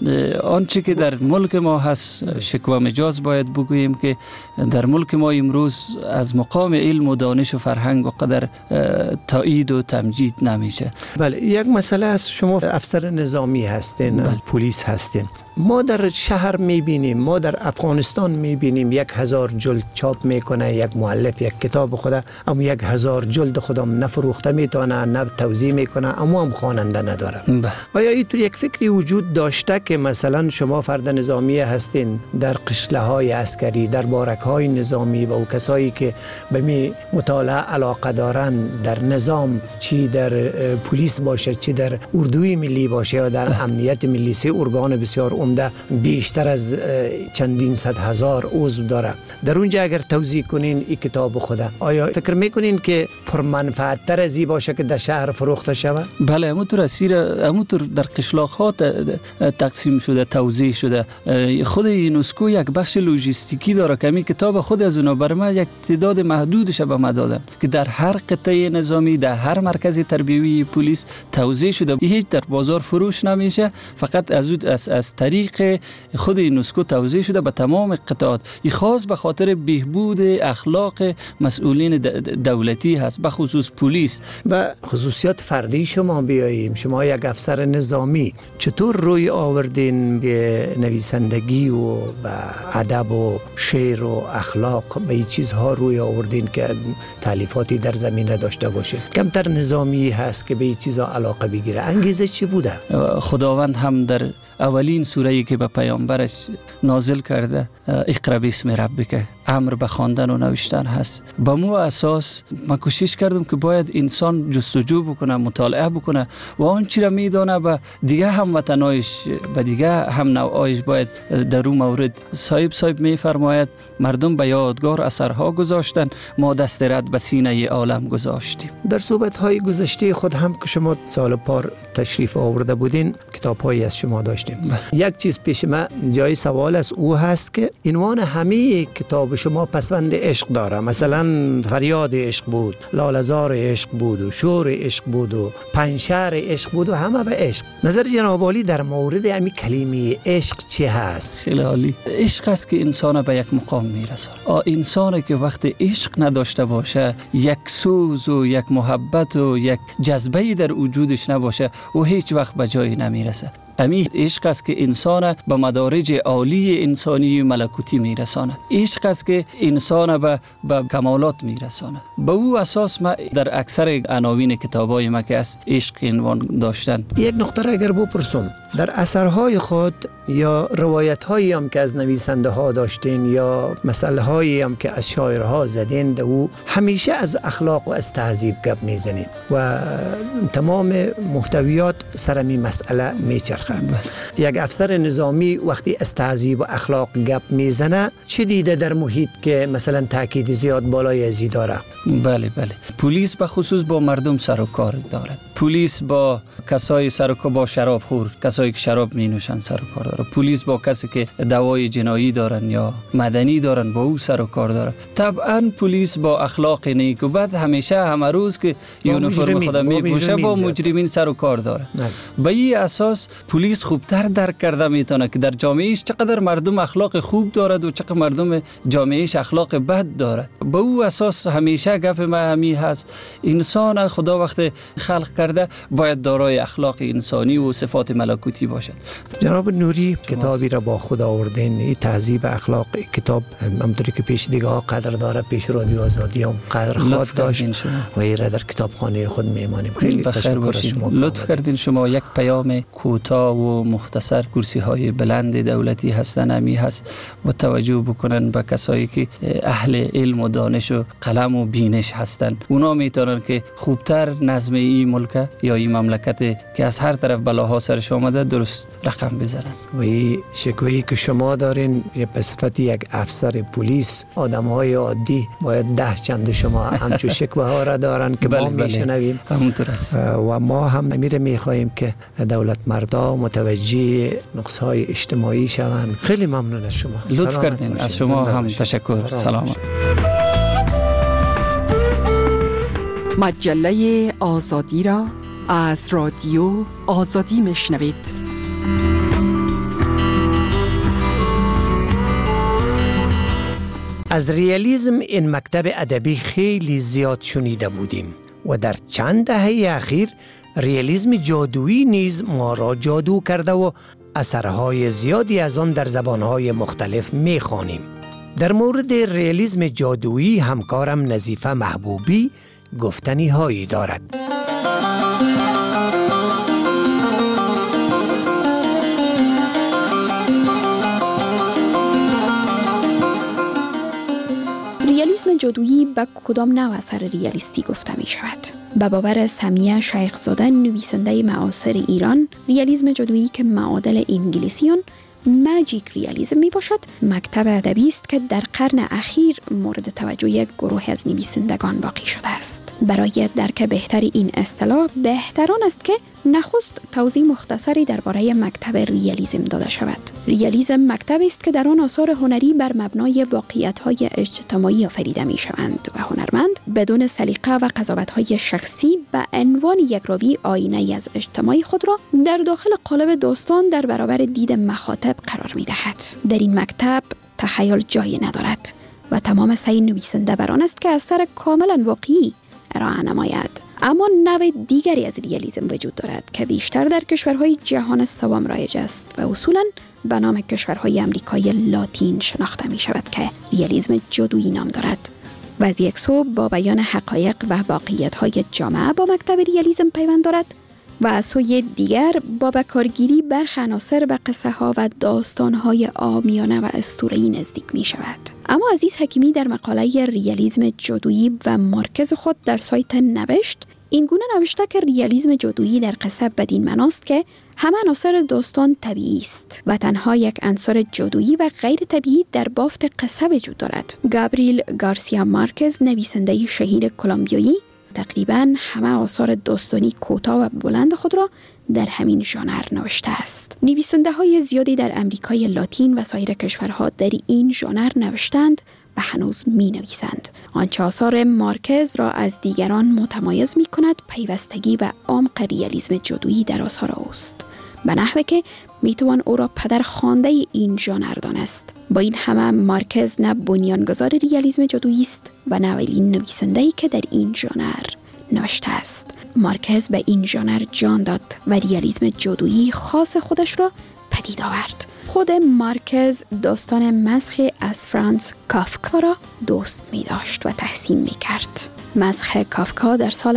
آنچه که در ملک ما هست شکوه مجاز باید بگوییم که در ملک ما امروز از مقام علم و دانش و فرهنگ و قدر تایید و تمجید نمیشه. بله، یک مسئله است، شما افسر نظامی هستین، پلیس هستین. ما در شهر میبینیم، ما در افغانستان میبینیم 1000 جلد چاپ میکنه یک مؤلف یک کتاب خدا، اما 1000 جلد خودم نفروخته میتونه، نه توزیع میکنه، اما هم خواننده نداره. آیا اینطور یک فکری وجود داشته که مثلا شما فرد نظامی هستین در قشله های عسکری، در بارک های نظامی و او کسایی که به می مطالعه علاقه دارن در نظام، چی در پلیس باشه چی در اردوی ملی باشه یا در امنیت ملی، سه ارگان بسیار عمده بیشتر از چندین صد هزار عضو داره. در اونجا اگر توزیع کنین این کتاب خدا، آیا فکر میکنین که پرمنفعت تر از این باشه که در شهر فروخته شود؟ بله، همونطور در قشلاق ها تقسیم شده، توزیع شده. خود یونسکو یک بخش لوجستیکی داره که همین کتاب خود از اونا بر ما یک تعداد محدودش به ما دادن که در هر قطعه نظامی، در هر مرکز تربیوی پلیس توزیع شده. هیچ در بازار فروش نمیشه، فقط از طریق خود یونسکو توزیع شده به تمام قطعات. این خاص به خاطر بهبود اخلاق مسئولین دولتی هست، به خصوص پلیس. و خصوصیات فردی شما بیاییم. شما یک افسر نظامی چطور روی آوردین به نویسندگی و به ادب و شعر و اخلاق، به این چیزها روی آوردین که تالیفاتی در زمینه داشته باشه؟ کمتر نظامی هست که به این چیزها علاقه بگیره. انگیزه چی بوده؟ خداوند هم در اولین سوره‌ای که به پیامبرش نازل کرده، اقرا باسم ربک، امر به خواندن و نوشتن هست. با مو اساس من کوشش کردم که باید انسان جستجو بکنه، مطالعه بکنه و آن چی را میدانه به دیگه هم وطنایش، به دیگه هم نوعایش باید در اون مورد. صاحب میفرماید مردم به یادگار اثرها گذاشتن، ما دست رد به سینه عالم گذاشتیم. در صحبت‌های گذشته خود هم که شما سال پار تشریف آورده بودین، کتاب‌هایی از شما داشتیم. یک چیز پیش من جای سوال از او هست که عنوان همه کتاب شما پسوند عشق داره. مثلا فریاد عشق بود، لاله‌زار عشق بود و شور عشق بود و پنشهر عشق بود و همه به عشق. نظر جناب عالی در مورد همین کلمه عشق چی هست؟ خیلی عالی. عشق است که انسان به یک مقام میرسونه. انسانی که وقت عشق نداشته باشه، یک سوز و یک محبت و یک جذبه در وجودش نباشه، او هیچ وقت به جایی نمیرسه. امی عشق است که انسان به مدارج عالی انسانی و ملکوتی میرسانه. عشق است که انسان به کمالات میرسانه. به او اساس ما در اکثر عناوین کتابای ما که از عشق عنوان داشتن. یک نقطه را اگر بپرسم، در اثرهای خود یا روایت‌هایی هم که از نویسنده ها داشتین یا مسئله هایی هم که از شاعرها زدین، او همیشه از اخلاق و از تهذیب گپ میزنین و تمام محتویات سر می مسئله میچرخه. یک افسر نظامی وقتی از تهذیب و اخلاق گپ میزنه، چه دیده در محیط که مثلا تاکید زیاد بالای ازی داره؟ بله. پلیس به خصوص با مردم سر و کار داره. پلیس با کسای سر و کار، با شراب خور، کسایی که شراب می نوشن سر و کار داره. پلیس با کسی که دعوای جنایی دارن یا مدنی دارن با او سر و کار داره. طبعا پلیس با اخلاق نیک و بد همیشه همه روز که یونیفرم خود میپوشه با مجرمین سر و کار داره. به این اساس پلیس خوبتر درک کرده میتونه که در جامعهش چقدر مردم اخلاق خوب دارد و چقدر مردم جامعهش اخلاق بد دارد. به او اساس همیشه گپ ما همی هست، انسان خدا وقت خلق کرده باید دارای اخلاق انسانی و صفات ملکوتی باشد. جناب نوری کتابی را با خود آوردین، این تهذیب اخلاق. کتاب همونطوری که پیش دیگه ها قدر داره، پیش رادیو آزادی هم قدر خواهد داشت و این را در کتابخانه خود میمانیم. خیلی تشکر از شما. لطف کردین. شما یک پیام کوتاه و مختصر، کرسی های بلند دولتی هستن همی هست و توجه بکنن به کسایی که اهل علم و دانش و قلم و بینش هستن. اونا میتونن که خوبتر نظم این ملک یا این مملکت که از هر طرف بلاها سرش آمده درست رقم بزنن. و این شکوهی که شما دارین به صفت یک افسر پلیس، آدم‌های عادی باید 10 چند شما همچون شکوه ها را دارن که ما میشنویم. همونطور است. و ما هم امیر میخواهیم که دولت مردا متوجه نقص‌های اجتماعی شوند. خیلی ممنون از شما. لطف کردین. از شما هم تشکر. سلام. مجله آزادی را از رادیو آزادی میشنوید. از ریالیسم این مکتب ادبی خیلی زیاد شنیده بودیم و در چند دهه اخیر ریالیسم جادویی نیز ما را جادو کرده و اثرهای زیادی از آن در زبانهای مختلف می‌خوانیم. در مورد ریالیسم جادویی همکارم نظیفه محبوبی گفتنی هایی دارد. ریالیسم جادویی به کدام نوع اثر ریالیستی گفته می شود؟ به باور سمیه شیخزاده، نویسنده معاصر ایران، ریالیسم جادویی که معادل انگلیسیون ماجیک ریالیسم می باشد، مکتب ادبی است که در قرن اخیر مورد توجه یک گروه از نویسندگان باقی شده است. برای درک بهتر این اصطلاح بهتران است که نخست توضیح مختصری درباره مکتب ریالیسم داده شود. ریالیسم مکتبی است که در آن آثار هنری بر مبنای واقعیت‌های اجتماعی آفریده می‌شوند و هنرمند بدون سلیقه و قضاوت‌های شخصی به عنوان یک راوی آینه‌ای از اجتماع خود را در داخل قالب داستان در برابر دید مخاطب قرار می‌دهد. در این مکتب تخیل جایی ندارد و تمام سعی نویسنده بر آن است که اثر کاملا واقعی ارائه نماید. اما نوع دیگری از ریالیسم وجود دارد که بیشتر در کشورهای جهان سوم رایج است و اصولاً به نام کشورهای امریکای لاتین شناخته می شود که ریالیسم جادویی نام دارد و از یک سو با بیان حقایق و واقعیت‌های جامعه با مکتب ریالیسم پیوند دارد و از سوی دیگر با بکارگیری برخی عناصر و قصه ها و داستان های عامیانه و اسطوره‌ای نزدیک می شود. اما عزیز حکیمی در مقاله ریالیسم جادویی و مارکز خود در سایت نوشت این گونه نوشته که ریالیسم جادویی در قصه بدین معناست که همه عناصر داستان طبیعی است و تنها یک عنصر جادویی و غیر طبیعی در بافت قصه وجود دارد. گابریل گارسیا مارکز، نویسنده شهیر کلمبیایی، تقریباً همه آثار داستانی کوتاه و بلند خود را در همین ژانر نوشته است. نویسنده های زیادی در امریکای لاتین و سایر کشورها در این ژانر نوشتند و هنوز می نویسند. آنچه آثار مارکز را از دیگران متمایز می کند پیوستگی و عمق ریالیسم جادویی در آثار اوست، به نحوی که می توان او را پدر خوانده این ژانر دانست. با این همه مارکز نه بنیانگذار ریالیسم جادویی است و نه اولین نویسنده‌ای که در این ژانر نوشته است. مارکز به این ژانر جان داد و ریالیسم جادویی خاص خودش را پدید آورد. خود مارکز داستان مسخ از فرانس کافکا را دوست می داشت و تحسین می کرد. مسخ کافکا در سال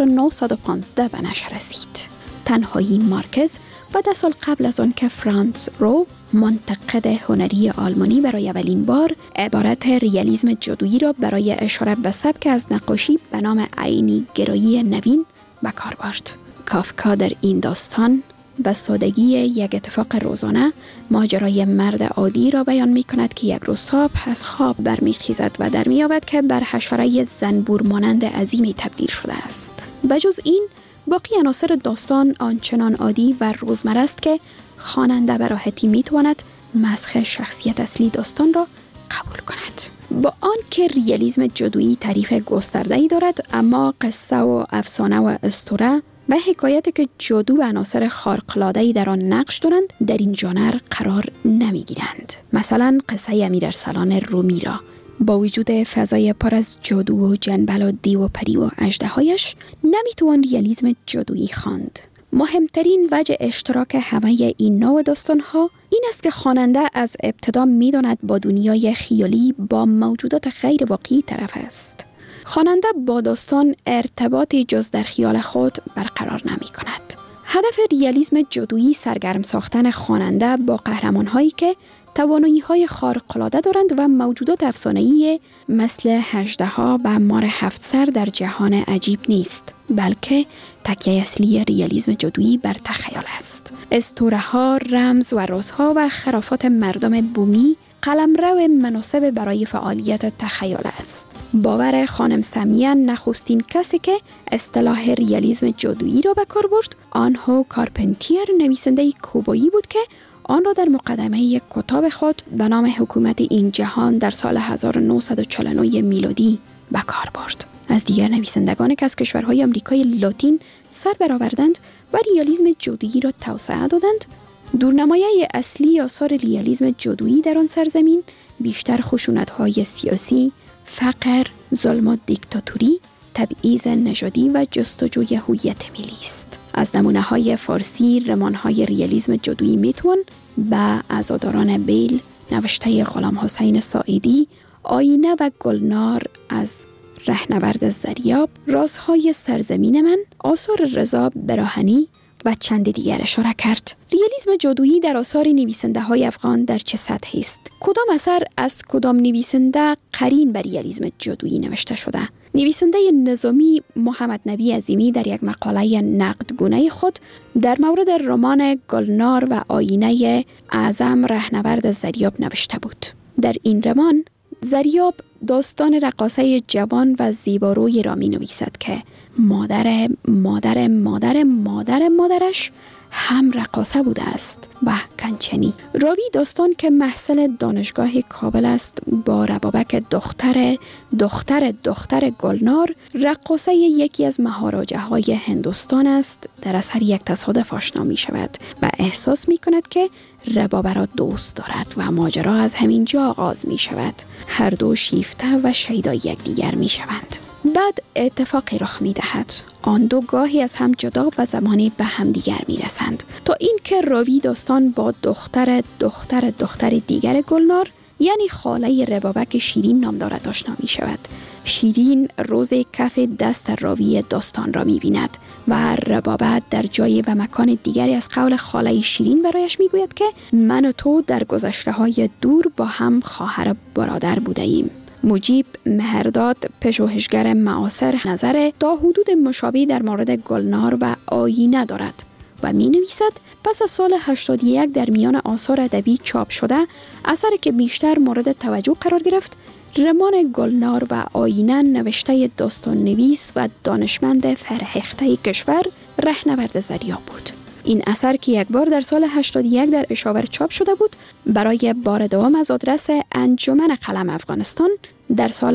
1915 به نشر رسید. تنهایی مارکز و 10 سال قبل از آن که فرانس رو، منتقد هنری آلمانی، برای اولین بار عبارت ریالیسم جادویی را برای اشاره به سبک از نقاشی به نام عینی گرایی نوین به کار برد. کافکا در این داستان به سادگی یک اتفاق روزانه ماجرای مرد عادی را بیان می کند که یک روز صبح از خواب برمیخیزد و در می‌یابد که بر حشره زنبور مانند عظیمی تبدیل شده است. بجز این باقی عناصر داستان آنچنان عادی و روزمره است که خواننده به راحتی می‌تواند مسخ شخصیت اصلی داستان را قبول کند. با آنکه ریالیسم جادویی تعریف گسترده‌ای دارد، اما قصه و افسانه و اسطوره و حکایتی که جادو و عناصر خارق‌العاده‌ای در آن نقش دارند در این ژانر قرار نمی‌گیرند. مثلا قصه امیر ارسلان رومی را با وجود فضای پر از جادو و جنبل و دیو و پری و اژدهایش نمیتوان ریالیسم جادویی خواند. مهمترین وجه اشتراک همه این نوع داستان‌ها این است که خواننده از ابتدا می‌داند با دنیای خیالی با موجودات غیر واقعی طرف است. خواننده با داستان ارتباطی جز در خیال خود برقرار نمی‌کند. هدف ریالیسم جادویی سرگرم ساختن خواننده با قهرمان‌هایی که توانایی‌های خارق‌العاده دارند و موجودات افسانه‌ای مثل اژدها و مار 7 سر در جهان عجیب نیست، بلکه تکیه اصلی ریالیسم جادویی بر تخیل است. اسطوره‌ها، رمز و رازها و خرافات مردم بومی قلمرو مناسب برای فعالیت تخیل است. باور خانم سمیه نخستین کسی که اصطلاح ریالیسم جادویی را به کار برد، آنهو کارپنتیر، نویسنده کوبایی بود که آن را در مقدمه یک کتاب خود به نام حکومت این جهان در سال 1949 میلادی به کار برد. از دیگر نویسندگان که از کشورهای آمریکای لاتین سر برآوردند و ریالیسم جادویی را توسعه دادند، دورنمای اصلی آثار ریالیسم جادویی در آن سرزمین بیشتر خشونت‌های سیاسی، فقر، ظلم و دیکتاتوری، تبعیض نژادی و جستجوی هویت ملی است. از نمونه‌های فارسی رمان‌های ریالیسم جادویی میتوان به عزاداران بیل، نوشته غلام حسین ساعدی، آینه و گلنار از رهنورد زریاب، رازهای سرزمین من، آثار رضا براهنی، و چند دیگر اشاره کرد. ریالیسم جادویی در آثار نویسنده های افغان در چه سطحی است؟ کدام اثر از کدام نویسنده قرین بر ریالیسم جادویی نوشته شده؟ نویسنده نظامی محمد نبی عظیمی در یک مقاله نقدگونه خود در مورد رمان گلنار و آینه اعظم رهنورد زریاب نوشته بود. در این رمان زریاب داستان رقاصه جوان و زیبارویی را می نویسد که مادرش هم رقاصه بوده است و کنچنی. راوی داستان که محصل دانشگاه کابل است با ربابک دختر گلنار رقاصه یکی از مهاراجه های هندوستان است در اثر یک تصادف آشنا می شود و احساس می کند که ربابه را دوست دارد و ماجرا از همین جا آغاز می شود. هر دو شیفته و شیدا یکدیگر می شوند. بعد اتفاقی رخ می دهد. آن دو گاهی از هم جدا و زمانی به هم دیگر می رسند تا اینکه راوی داستان با دختر دیگر گلنار یعنی خاله ربابک شیرین نام دارد آشنا می شود. شیرین روز کف دست راوی داستان را می بیند و ربابک در جای و مکان دیگری از قول خاله شیرین برایش می گوید که من و تو در گذشته های دور با هم خواهر برادر بوده ایم. مجیب مهرداد پژوهشگر معاصر نظر تا حدود مشابهی در مورد گلنار و آینه دارد و می نویسد پس از سال 81 در میان آثار ادبی چاپ شده اثری که بیشتر مورد توجه قرار گرفت رمان گلنار و آینه نوشته داستان نویس و دانشمند فرهیخته کشور رهنورد زریاب بود. این اثر که یک بار در سال 81 در اشاور چاپ شده بود برای بار دوم از آدرس انجمن قلم افغانستان در سال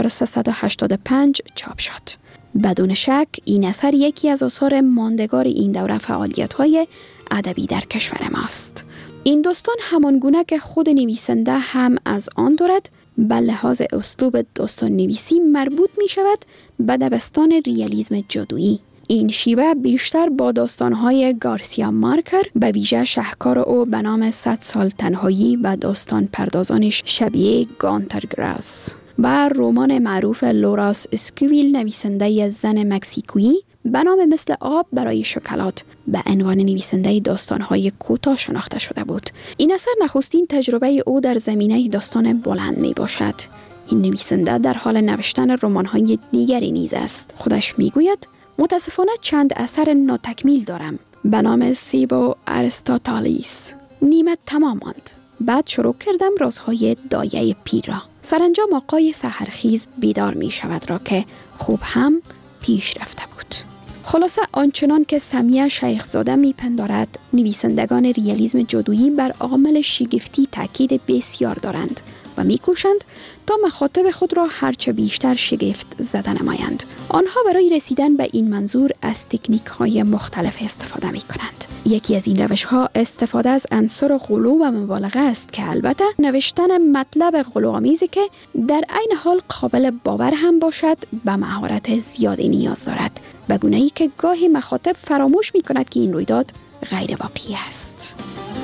1385 چاپ شد. بدون شک این اثر یکی از آثار ماندگار این دوره فعالیت‌های ادبی در کشور ماست. این داستان همانگونه که خود نویسنده هم از آن دارد به لحاظ اسلوب داستان نویسی مربوط می شود به دبستان ریالیسم جادویی. این شیوه بیشتر با داستان‌های گارسیا مارکر به ویژه شهکار او به نام 100 سال تنهایی و داستان پردازانش شبیه گانترگراس و رمان معروف لوراس اسکویل نویسنده زن مکزیکویی به نام مثل آب برای شکلات به عنوان نویسنده داستان‌های کوتاه شناخته شده بود. این اثر نخستین تجربه او در زمینه داستان بلند می باشد. این نویسنده در حال نوشتن رمان‌های دیگری نیز است. خودش می‌گوید متاسفانه چند اثر ناتکمیل دارم به نام سیبو ارستوتالیس. نیمه تمام ماند. بعد شروع کردم رازهای دایه پیر را. سرانجام آقای سحرخیز بیدار می شود را که خوب هم پیش رفته بود. خلاصه آنچنان که سمیه شیخزاده می پندارد نویسندگان ریالیسم جادویی بر عامل شگفتی تاکید بسیار دارند و می کوشند تا مخاطب خود را هرچه بیشتر شگفت زده نمایند. آنها برای رسیدن به این منظور از تکنیک های مختلف استفاده می کنند. یکی از این روش ها استفاده از عنصر غلو و مبالغه است که البته نوشتن مطلب غلوآمیزی که در عین حال قابل باور هم باشد به مهارت زیادی نیاز دارد و گونه‌ای که گاهی مخاطب فراموش می کند که این رویداد غیر واقعی است.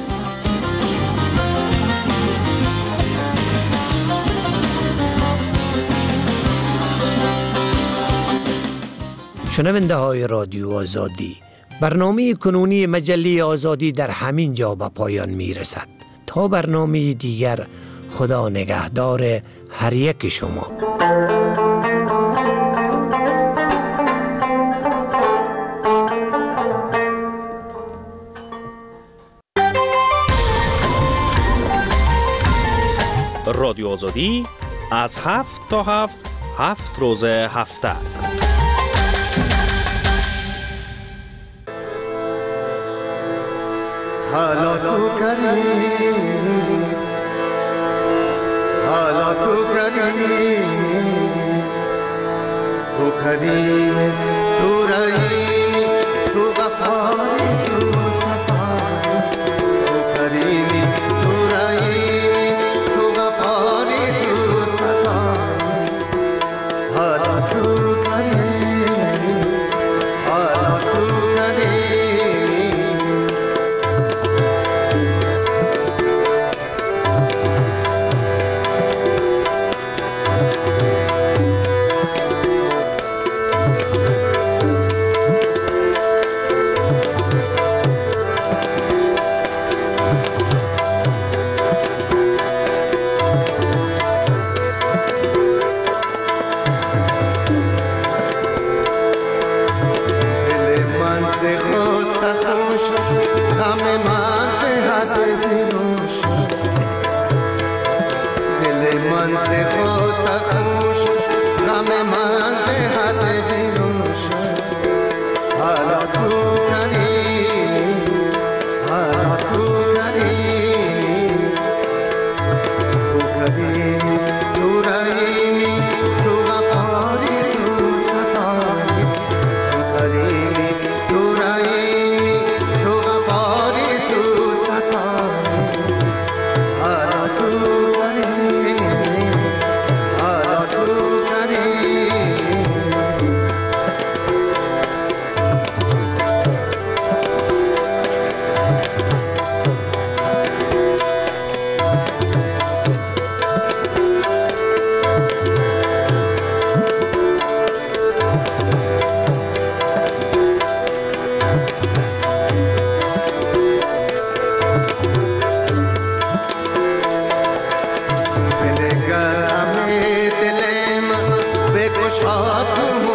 شنونده های رادیو آزادی، برنامه کنونی مجله آزادی در همین جا به پایان می رسد. تا برنامه دیگر، خدا نگهدار هر یک شما. رادیو آزادی از 7 تا 7 روز هفته. حالا تو کریم تو رحیمی تو غفاری تو صفاری تو کریمی تو رحیمی تو غفاری تو صفاری حالا تو کریم حالا تو کریم غم من صحت بیروش دل من سے خوش خوش غم من صحت بیروش حالا تو کریم حالا تو کریم تو کریمی تو رحیمی تو غفاری تو ستاری تو کریمی تو رحیمی تو غفاری تو ستاری حالا تو کریم حالا تو کریم بگشا تو